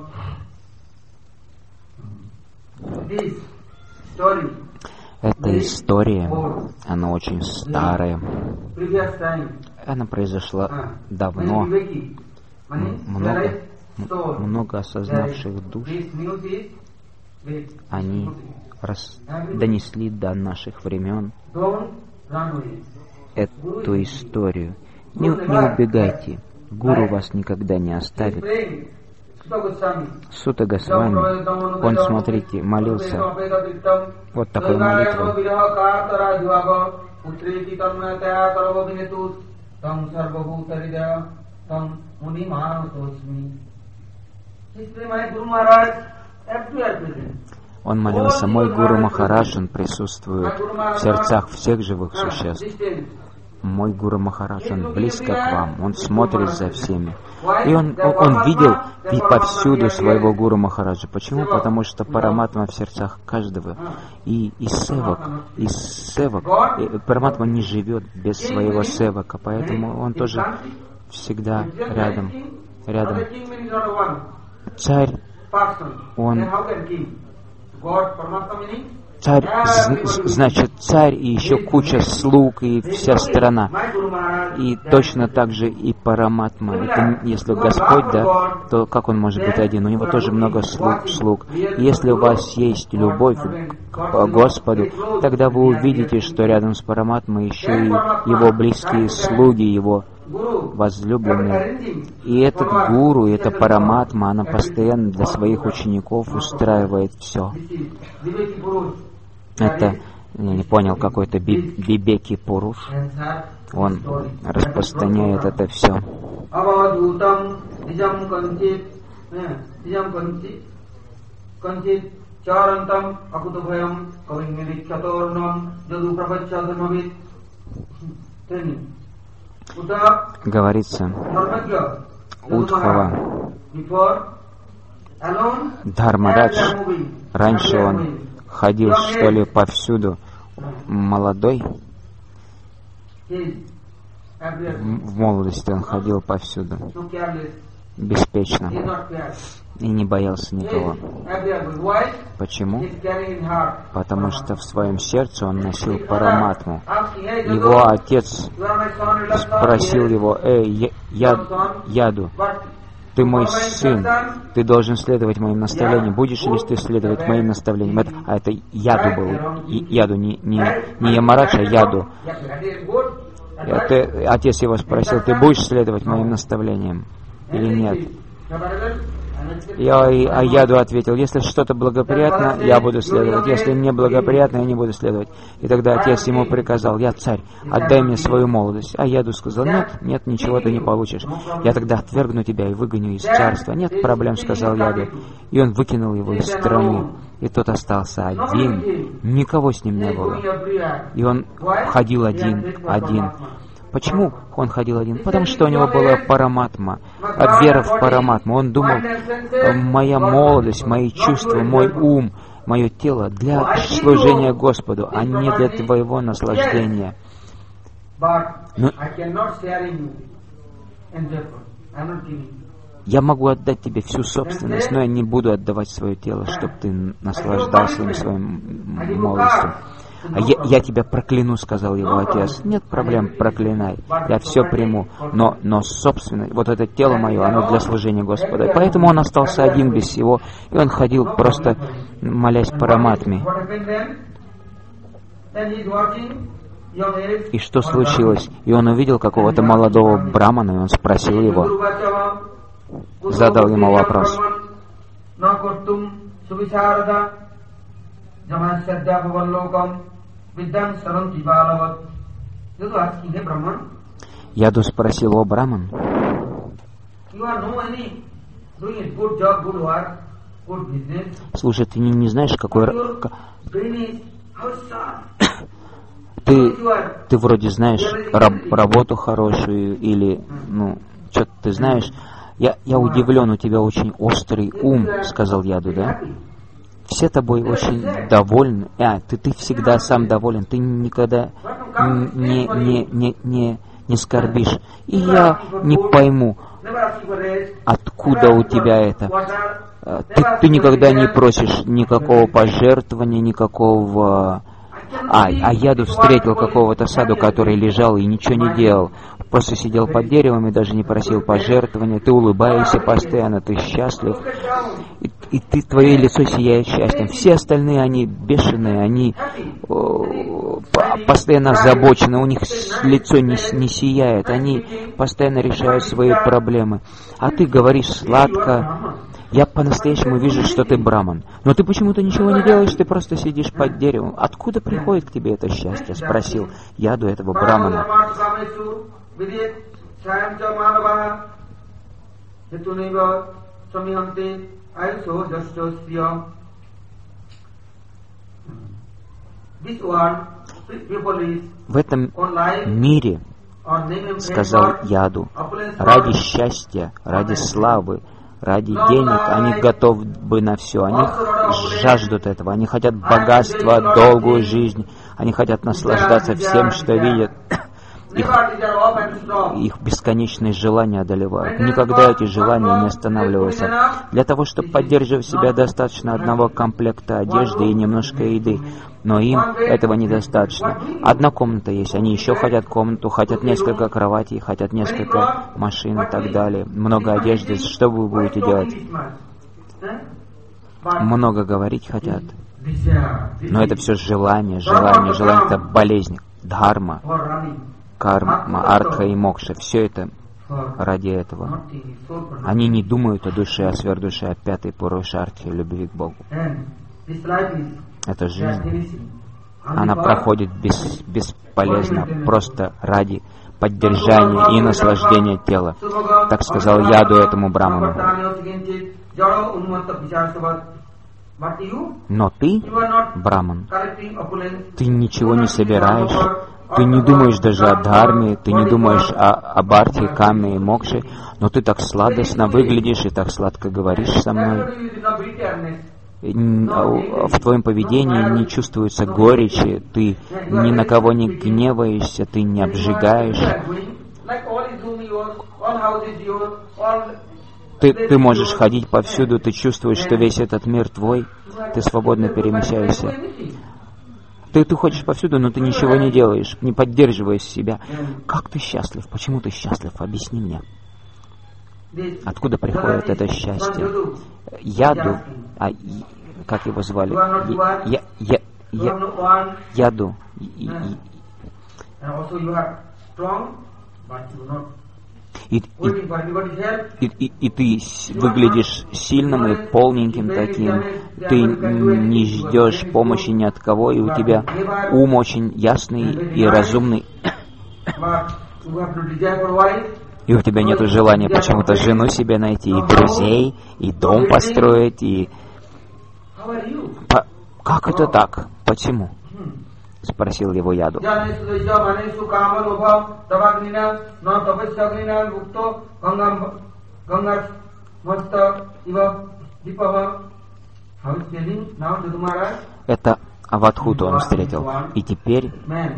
This story, Эта история, она очень старая. previous time, Она произошла uh, давно. when Viveki, means Много, there is soul, много there осознавших is душ, this news is with они рас- донесли до наших времен don't run away. эту историю. Не, не убегайте, гуру вас никогда не оставит. Praying, Sutta Goswami, Сута Госвами, он, смотрите, молился вот такой молитвой. Он молился: мой Гуру Махарадж, он присутствует в сердцах всех живых существ. Мой Гуру Махарадж, он близко к вам, он смотрит за всеми. И он, он, он видел и повсюду своего Гуру Махараджа. Почему? Потому что Параматма в сердцах каждого. И, и севак, и севак, и Параматма не живет без своего севака, поэтому он тоже всегда рядом, рядом. Царь, он... Царь, значит, царь и еще куча слуг и вся страна. И точно так же и Параматма. Это, если Господь, да, то как он может быть один? У него тоже много слуг. слуг. И если у вас есть любовь к Господу, тогда вы увидите, что рядом с Параматмой еще и его близкие слуги, его возлюбленные. И этот гуру, и эта Параматма, она постоянно для своих учеников устраивает все. Это, я не понял, какой-то Бибеки Пуруш. Он распространяет это все. Говорится, Удхава, Дхармарадж, раньше он ходил, что ли, повсюду, молодой. В молодости он ходил повсюду, беспечно, и не боялся никого. Почему? Потому что в своем сердце он носил Параматму. Его отец спросил его: «Эй, я, Яду, ты мой сын, ты должен следовать моим наставлениям. Будешь ли ты следовать моим наставлениям?» Это, а это Яду был. И, яду, не, не, не Ямарадж, а Яду. Это, отец его спросил: «Ты будешь следовать моим наставлениям или нет?» Я, а Яду ответил: «Если что-то благоприятно, я буду следовать. Если не благоприятно, я не буду следовать». И тогда отец ему приказал: «Я царь, отдай мне свою молодость». А Яду сказал: «Нет, нет, ничего ты не получишь. Я тогда отвергну тебя и выгоню из царства». «Нет проблем», — сказал Яду. И он выкинул его из страны. И тот остался один. Никого с ним не было. И он ходил один, один. Почему он ходил один? Потому что у него была Параматма, вера в Параматму. Он думал: моя молодость, мои чувства, мой ум, мое тело для служения Господу, а не для твоего наслаждения. Но я могу отдать тебе всю собственность, но я не буду отдавать свое тело, чтобы ты наслаждался им своим молодостью. А я, я тебя прокляну, сказал его отец. Нет проблем, проклинай, я все приму. Но, но собственно, вот это тело мое, оно для служения Господа. И поэтому он остался один без всего, и он ходил просто, молясь Параматме. И что случилось? И он увидел какого-то молодого брамана, и он спросил его, задал ему вопрос. Яду спросил: «О, Браман, слушай, ты не, не знаешь, какой... Ты, ты вроде знаешь раб, работу хорошую или, ну, что-то ты знаешь. Я, я удивлен, у тебя очень острый ум», — сказал Яду, да? Все тобой очень довольны. А, ты, ты всегда сам доволен, ты никогда не, не, не, не, не скорбишь. И я не пойму, Откуда у тебя это? Ты, ты никогда не просишь никакого пожертвования, никакого... А, а Яду встретил какого-то саду, который лежал и ничего не делал. Просто сидел под деревом и даже не просил пожертвования. Ты улыбаешься постоянно, ты счастлив. И, и ты, твое лицо сияет счастьем. Все остальные, они бешеные, они о, постоянно озабочены, у них лицо не, не сияет. Они постоянно решают свои проблемы. А ты говоришь сладко. Я по-настоящему вижу, что ты браман. Но ты почему-то ничего не делаешь, ты просто сидишь под деревом. Откуда приходит к тебе это счастье? Спросил Яду этого брамана. В этом мире, сказал Яду, ради счастья, ради славы, ради денег, они готовы на все, они жаждут этого, они хотят богатства, долгую жизнь, они хотят наслаждаться всем, что видят. Их, их бесконечные желания одолевают. Никогда эти желания не останавливаются. Для того, чтобы поддерживать себя, достаточно одного комплекта одежды и немножко еды. Но им этого недостаточно. Одна комната есть, они еще хотят комнату, хотят несколько кроватей, хотят несколько машин и так далее. Много одежды. Что вы будете делать? Много говорить хотят. Но это все желание, желание, желание. Это болезнь, дхарма. Карма, артха и мокша, все это ради этого. Они не думают о душе, о сверхдуше, о пятой пурушартхе, любви к Богу. Это жизнь. Она проходит без, бесполезно, просто ради поддержания и наслаждения тела. Так сказал Яду этому браману. Но ты, браман, ты ничего не собираешь, ты не думаешь даже о дхарме, ты не думаешь о, об артхе, каме и мокше, но ты так сладостно выглядишь и так сладко говоришь со мной. В твоем поведении не чувствуется горечи, ты ни на кого не гневаешься, ты не обжигаешь. Ты, ты можешь ходить повсюду, ты чувствуешь, что весь этот мир твой, ты свободно перемещаешься. Ты, ты ходишь повсюду, но ты ничего не делаешь, не поддерживаешь себя. Как ты счастлив? Почему ты счастлив? Объясни мне. Откуда приходит это счастье? Яду, а, как его звали? Я, я, я, Яду. И, и, и, и, и ты выглядишь сильным и полненьким таким, ты не ждешь помощи ни от кого, и у тебя ум очень ясный и разумный, и у тебя нет желания почему-то жену себе найти, и друзей, и дом построить, и... По... Как это так? Почему? Спросил его Яду. Это Авадхуту он встретил. И теперь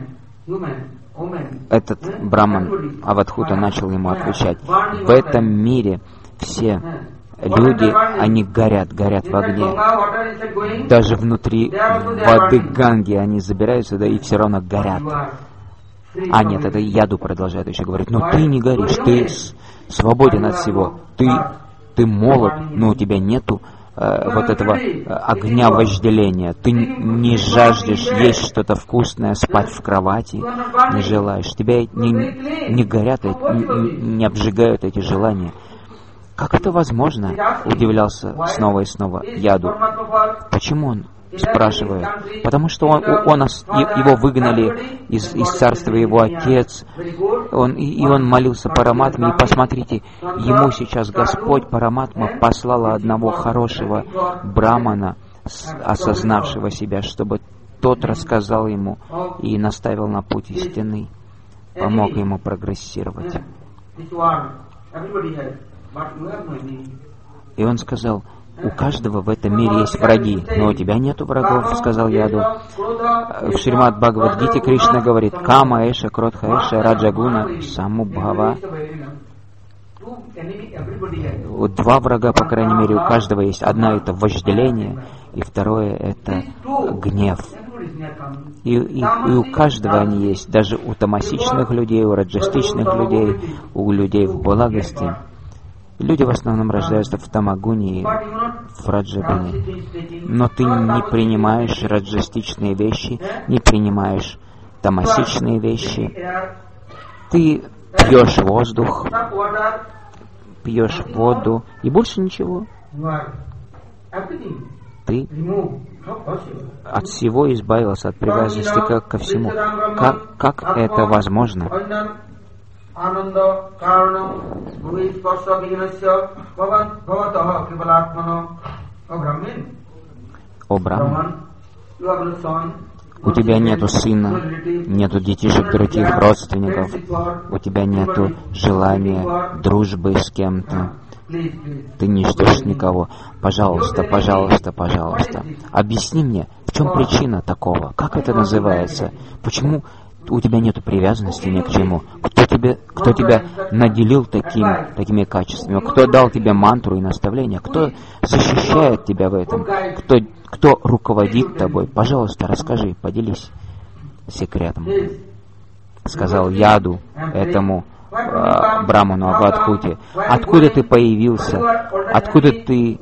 этот браман Авадхута начал ему отвечать. В этом мире все люди, они горят, горят в огне. Даже внутри воды Ганги они забираются, да и все равно горят. А нет, это Яду продолжает еще говорить. Но ты не горишь, ты свободен от всего. Ты, ты молод, но у тебя нету э, вот этого э, огня вожделения. Ты не жаждешь есть что-то вкусное, спать в кровати, не желаешь. Тебя не, не горят, не, не обжигают эти желания. Как это возможно? Удивлялся снова и снова Яду. Почему он спрашивает? Потому что он, он, его выгнали из, из царства его отец, он, и он молился Параматме, и посмотрите, ему сейчас Господь Параматма послала одного хорошего брамана, осознавшего себя, чтобы тот рассказал ему и наставил на путь истины, помог ему прогрессировать. И он сказал, у каждого в этом мире есть враги, но у тебя нету врагов, сказал Яду. В Шримад Бхагавад-гите Кришна говорит, Кама Эша, Кротха Эша, Раджагуна, Самубхава. Два врага, по крайней мере, у каждого есть. Одна — это вожделение, и второе — это гнев. И, и, и у каждого они есть. Даже у тамасичных людей, у раджастичных людей, у людей в благости. Люди в основном рождаются в тамагуне и в раджагуне. Но ты не принимаешь раджастичные вещи, не принимаешь тамасичные вещи. Ты пьешь воздух, пьешь воду и больше ничего. Ты от всего избавился, от привязанности ко, ко всему. Как, как это возможно? О Брахман, у тебя нету сына, нету детишек, других родственников, у тебя нету желания дружбы с кем-то. Ты не ждешь никого. Пожалуйста, пожалуйста, пожалуйста. Объясни мне, в чем причина такого? Как это называется? Почему у тебя нет привязанности ни к чему? Кто тебе, кто тебя наделил таким, такими качествами? Кто дал тебе мантру и наставления? Кто защищает тебя в этом? Кто, кто руководит тобой? Пожалуйста, расскажи, поделись секретом. Сказал Яду этому э, браману Авадхуте. Откуда ты появился? Откуда ты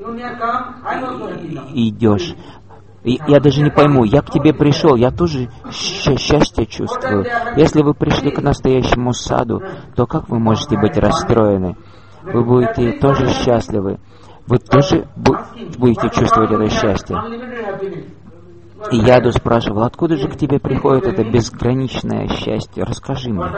идешь? И я даже не пойму, я к тебе пришел, я тоже счастье чувствую. Если вы пришли к настоящему саду, то как вы можете быть расстроены? Вы будете тоже счастливы. Вы тоже будете чувствовать это счастье. И Яду спрашивал, откуда же к тебе приходит это безграничное счастье? Расскажи мне.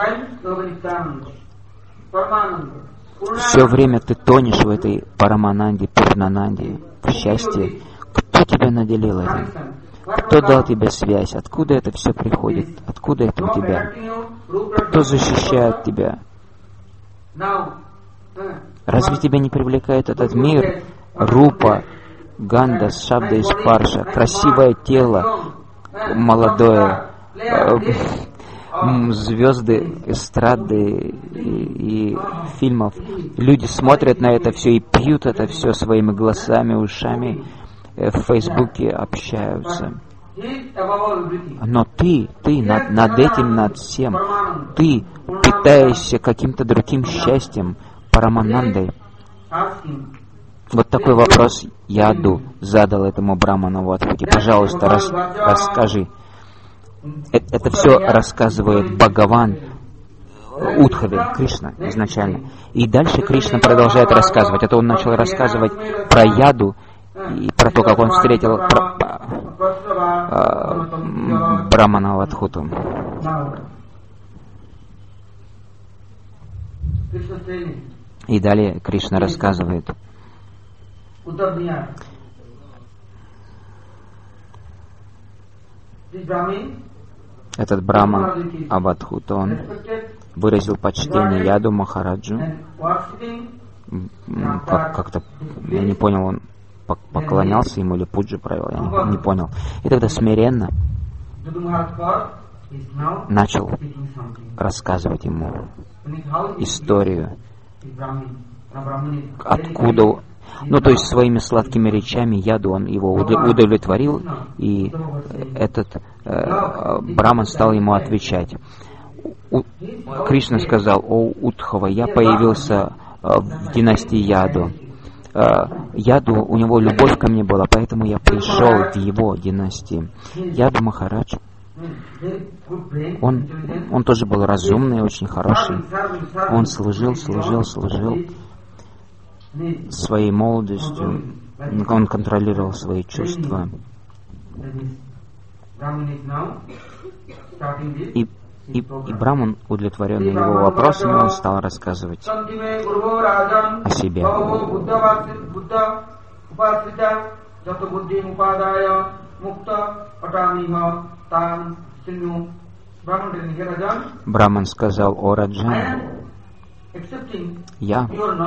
Все время ты тонешь в этой Парамананде, Пурнананде, в счастье. Кто тебя наделил этим? Кто дал тебе связь? Откуда это все приходит? Откуда это у тебя? Кто защищает тебя? Разве тебя не привлекает этот мир? Рупа, Ганда, Шабда и Спарша, красивое тело, молодое, звезды эстрады и, и фильмов. Люди смотрят на это все и пьют это все своими глазами, ушами, в Фейсбуке общаются. Но ты, ты над, над этим, над всем, ты питаешься каким-то другим счастьем, Параманандой. Вот такой вопрос Яду задал этому браману Авадхуте. Пожалуйста, рас, расскажи. Это, это все рассказывает Бхагаван Удхаве, Кришна изначально. И дальше Кришна продолжает рассказывать. Это он начал рассказывать про Яду и про то, как он встретил про, а, брамана Авадхуту. И далее Кришна рассказывает. Этот браман Авадхута, он выразил почтение Яду Махараджу. Как, как-то, я не понял, он поклонялся ему или пуджи провел, я не, не понял. И тогда смиренно начал рассказывать ему историю, откуда, ну то есть своими сладкими речами Яду он его удовлетворил, и этот э, браман стал ему отвечать. У, Кришна сказал: о Удхава, я появился э, в династии Яду. Яду, у него любовь ко мне была, поэтому я пришел в его династии. Яду Махарадж, он, он тоже был разумный, очень хороший. Он служил, служил, служил своей молодостью. Он контролировал свои чувства. И И, и Браман, удовлетворенный его вопросами, он стал рассказывать о себе. Браман сказал: о Раджан, я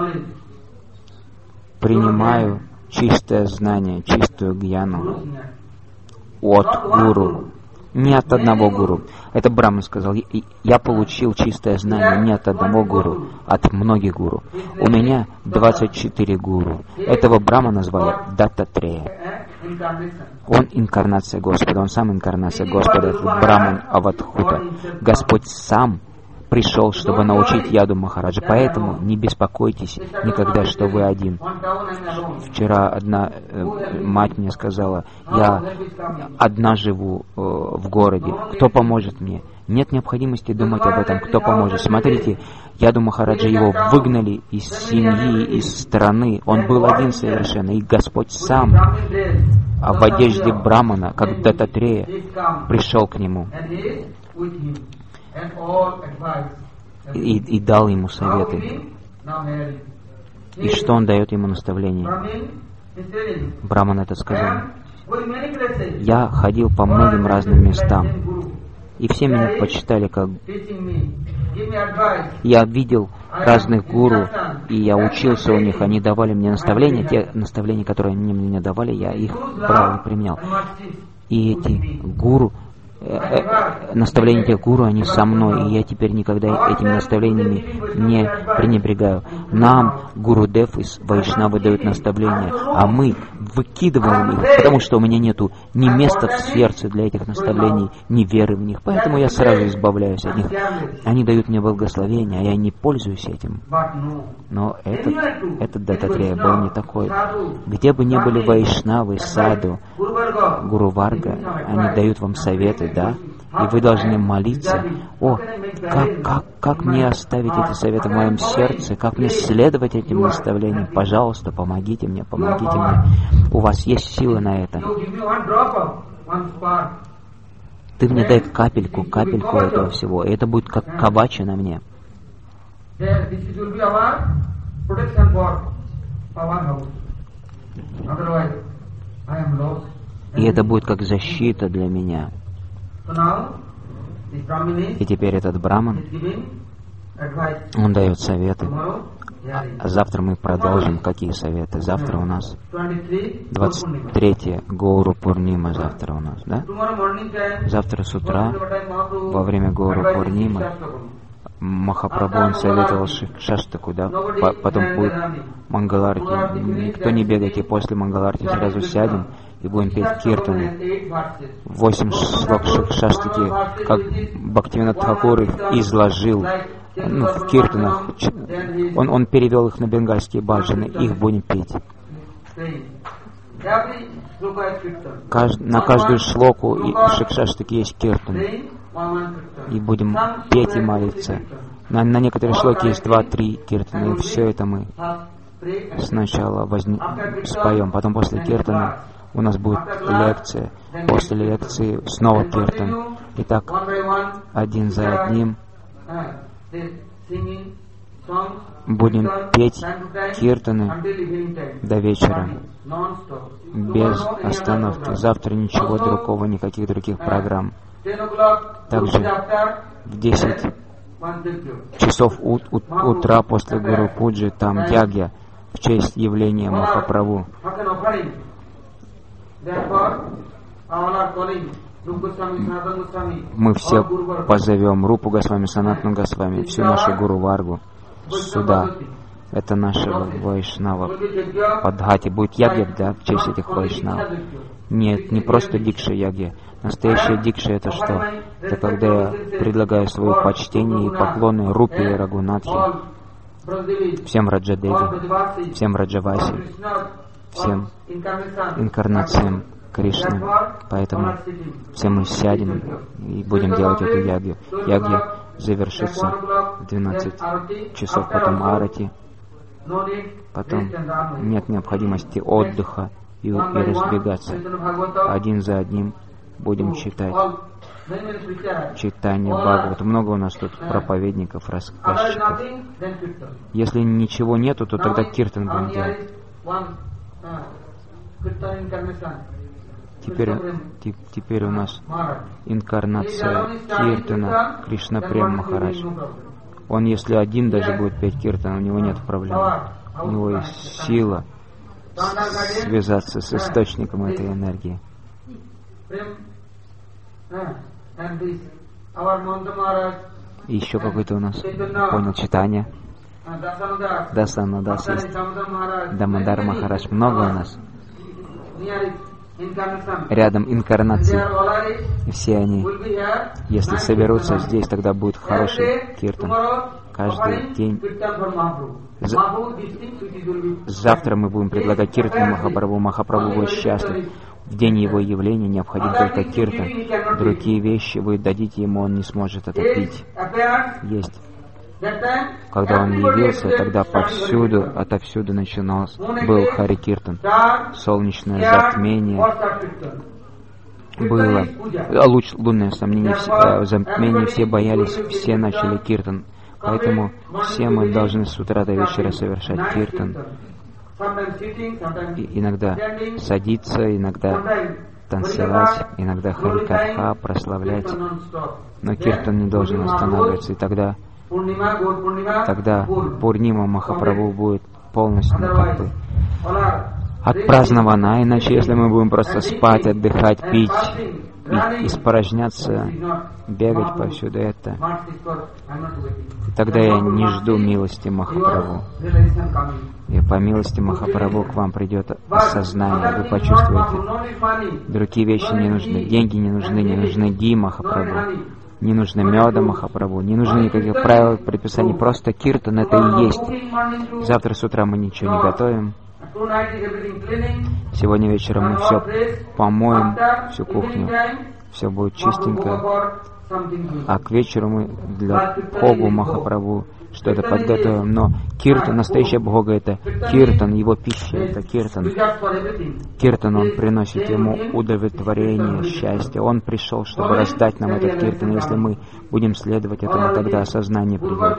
принимаю чистое знание, чистую гьяну от Гуру. не от одного гуру. Это Браман сказал, я получил чистое знание не от одного гуру, от многих гуру. У меня двадцать четыре гуру. Этого Брамана звали Даттатрея. Он инкарнация Господа, он сам инкарнация Господа, это Браман Аватхута. Господь сам пришел, чтобы научить Яду Махараджа. Поэтому не беспокойтесь никогда, что вы один. Вчера одна э, мать мне сказала, я одна живу э, в городе, кто поможет мне? Нет необходимости думать об этом, кто поможет. Смотрите, Яду Махараджа его выгнали из семьи, из страны. Он был один совершенно, и Господь сам а в одежде Брамана, как Даттатрея, пришел к нему. И, и дал ему советы. И что он дает ему наставление? Браман это сказал. Я ходил по многим разным местам, и все меня почитали как... Я видел разных гуру, и я учился у них, они давали мне наставления, те наставления, которые они мне давали, я их брал и применял. И эти гуру, наставления тех гуру, они со мной, и я теперь никогда этими наставлениями не пренебрегаю. Нам Гурудев из Вайшнавы дают наставления, а мы выкидываем их, потому что у меня нету ни места в сердце для этих наставлений, ни веры в них, поэтому я сразу избавляюсь от них. Они дают мне благословение, а я не пользуюсь этим. Но этот, этот Даттатрея был не такой. Где бы ни были Вайшнавы, Саду, Гуру Варга, они дают вам советы, да, и вы должны молиться, о, как, как, как мне оставить эти советы в моем сердце, как мне следовать этим наставлениям, пожалуйста, помогите мне, помогите мне, у вас есть сила на это. Ты мне дай капельку, капельку этого всего, и это будет как кавача на мне. И это будет как защита для меня. И теперь этот Браман, он дает советы. А завтра мы продолжим. Какие советы? Завтра у нас двадцать третье Гауру Пурнима завтра у нас, да? Завтра с утра, во время Гауру Пурнимы, Махапрабху он советовал Шаштаку, да? Потом будет Мангаларти. Никто не бегайте, после Мангаларти сразу сядем и будем петь киртаны. Восемь слов Шаштаки, как Бхактивинод Тхакур их изложил, ну, в киртанах. Он, он перевел их на бенгальские баджаны, их будем петь. Кажд, на каждую шлоку и Шикшаштаки есть киртан. И будем петь и молиться. На, на некоторые шлоки есть два-три киртана, и все это мы сначала возьм... споем, потом после киртана у нас будет лекция, после лекции снова киртан. Итак, один за одним будем петь киртаны до вечера, без остановки. Завтра ничего другого, никаких других программ. Также в десять часов ут- ут- утра после Гуру Пуджи там ягья в честь явления Махапрабху. Мы все позовем Рупу Госвами, Санатану Госвами, всю нашу Гуру Варгу сюда. Это нашего Вайшнава. Падхати будет ягья, да, в честь этих Вайшнавов. Нет, не просто дикша ягья. Настоящая дикша это что? Это когда я предлагаю свое почтение и поклоны Рупе и Рагунатхи, всем Раджадеви, всем Раджаваси, всем инкарнациям Кришны. Поэтому все мы сядем и будем делать эту ягью. Ягья завершится в двенадцать часов, потом арати, потом нет необходимости отдыха и, и разбегаться. Один за одним будем читать читание Бхагавата. Много у нас тут проповедников, рассказчиков. Если ничего нету, то тогда киртан будем делать. Теперь, теперь у нас инкарнация киртана Кришна Прем Махарадж. Он, если один даже будет петь киртан, у него нет проблем. У него есть сила связаться с источником этой энергии. И еще какой-то у нас, понял, читание. Дасана Дас есть. Дамодар Махарадж. Много у нас. Рядом инкарнации. И все они, если соберутся здесь, тогда будет хороший киртан. Каждый день. Завтра мы будем предлагать киртан Махапрабху. Махапрабху будет счастлив. В день его явления необходим только киртан. Другие вещи вы дадите ему, он не сможет это пить. Есть. Когда он явился, тогда повсюду, отовсюду начиналось, был Хари Киртан. Солнечное затмение было, луч, лунное сомнение, затмение, все боялись, все начали киртан. Поэтому все мы должны с утра до вечера совершать киртан. И иногда садиться, иногда танцевать, иногда харикатха, прославлять. Но киртан не должен останавливаться, и тогда Тогда Пурнима Махапрабху будет полностью как бы отпразднована. Иначе, если мы будем просто спать, отдыхать, пить, пить, испорожняться, бегать повсюду, это, тогда я не жду милости Махапрабху. И по милости Махапрабху к вам придет осознание, вы почувствуете. Другие вещи не нужны, деньги не нужны, не нужны ги Махапрабху. Не нужно меда Махапрабху, не нужно никаких правил, предписаний, просто киртан это и есть. Завтра с утра мы ничего не готовим. Сегодня вечером мы все помоем, всю кухню, все будет чистенько. А к вечеру мы для Бхогу Махапрабху что-то подготовим. Но киртан, настоящая Бхога, это киртан, его пища, это киртан. Киртан, он приносит ему удовлетворение, счастье. Он пришел, чтобы раздать нам этот киртан. Если мы будем следовать этому, тогда осознание придет.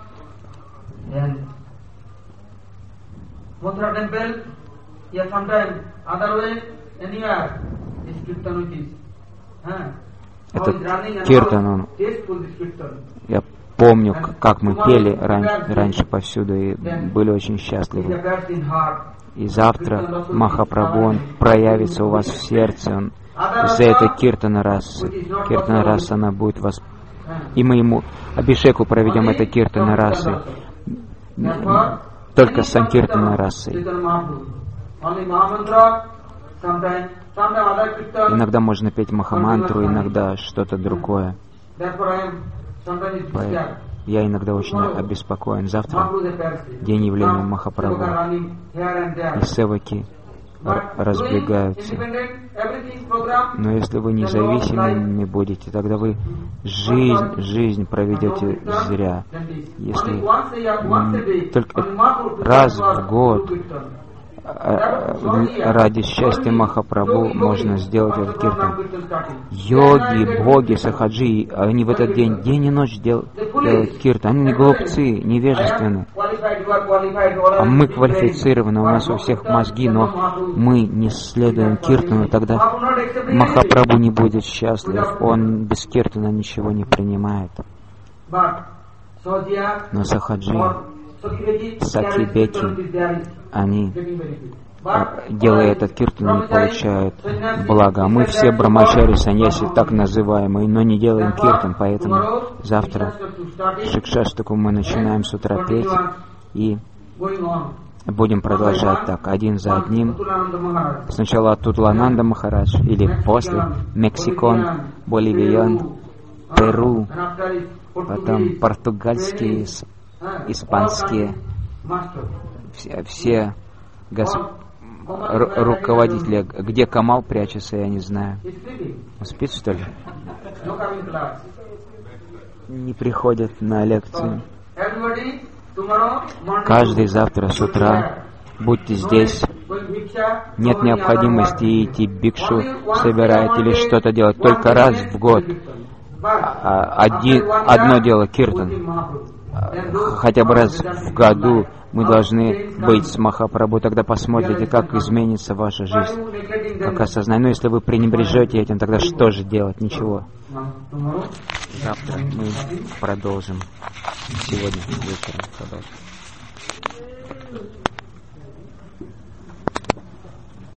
Этот киртан, он, я помню, как мы пели раньше, раньше повсюду и были очень счастливы. И завтра Махапрабху, он проявится у вас в сердце, он из-за этой киртана расы. Киртана раса, она будет вас... И мы ему абишеку проведем этой киртана расы. Только санкиртана расой. Иногда можно петь махамантру, иногда что-то другое. Я иногда очень обеспокоен. Завтра день явления Махапрабху. И севаки разбегаются. Но если вы независимыми будете, тогда вы жизнь, жизнь проведете зря. Если только раз в год ради счастья Махапрабху можно сделать этот киртан. Йоги, боги, сахаджи, они в этот день, день и ночь делают, делают киртан. Они не глупцы, невежественны. А мы квалифицированы, у нас у всех мозги, но мы не следуем киртану, тогда Махапрабху не будет счастлив. Он без киртана ничего не принимает. Но сахаджи, сати-беки, они, делая этот киртан, не получают блага. А мы все брамачари, саньяси, так называемые, но не делаем киртан, поэтому завтра Шикшаштаку мы начинаем с утра петь и будем продолжать так, один за одним. Сначала Тутлананда Махарадж, или после Мексикон, Боливиян, Перу, потом португальские, испанские, все, все гос... ру- руководители. Где Камал прячется, я не знаю. Он спит, что ли? Не приходят на лекцию. Каждый завтра с утра будьте здесь. Нет необходимости идти бикшу собирать или что-то делать. Только раз в год. Один, одно дело киртан. Хотя бы раз в году мы должны быть с Махапрабху. Тогда посмотрите, как изменится ваша жизнь, как осознание. Но если вы пренебрежете этим, тогда что же делать? Ничего. Завтра мы продолжим. Сегодня вечером продолжим.